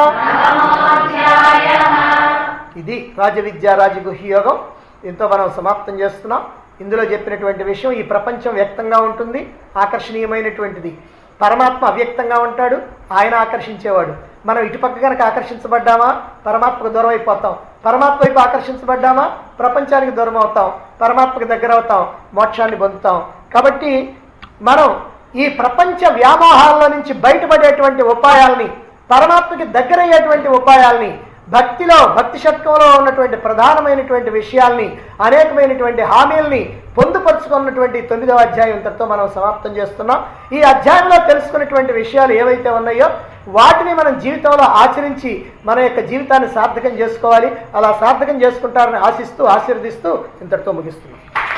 ఇది రాజవిద్యా రాజగుహ్య యోగం. దీంతో మనం సమాప్తం చేస్తున్నాం. ఇందులో చెప్పినటువంటి విషయం ఈ ప్రపంచం వ్యక్తంగా ఉంటుంది, ఆకర్షణీయమైనటువంటిది. పరమాత్మ అవ్యక్తంగా ఉంటాడు, ఆయన ఆకర్షించేవాడు. మనం ఇటుపక్క కనుక ఆకర్షించబడ్డామా పరమాత్మకు దూరం అయిపోతాం, పరమాత్మ వైపు ఆకర్షించబడ్డామా ప్రపంచానికి దూరం అవుతాం, పరమాత్మకు దగ్గర అవుతాం, మోక్షాన్ని పొందుతాం. కాబట్టి మనం ఈ ప్రపంచ వ్యామోహాల నుంచి బయటపడేటువంటి ఉపాయాల్ని, పరమాత్మకి దగ్గరయ్యేటువంటి ఉపాయాల్ని, భక్తిలో భక్తి షట్కంలో ఉన్నటువంటి ప్రధానమైనటువంటి విషయాల్ని, అనేకమైనటువంటి హామీల్ని పొందుపరుచుకున్నటువంటి తొమ్మిదవ అధ్యాయం ఇంతటితో మనం సమాప్తం చేస్తున్నాం. ఈ అధ్యాయంలో తెలుసుకున్నటువంటి విషయాలు ఏవైతే ఉన్నాయో వాటిని మనం జీవితంలో ఆచరించి మన యొక్క జీవితాన్ని సార్థకం చేసుకోవాలి. అలా సార్థకం చేసుకుంటారని ఆశిస్తూ ఆశీర్వదిస్తూ ఇంతటితో ముగిస్తున్నాం.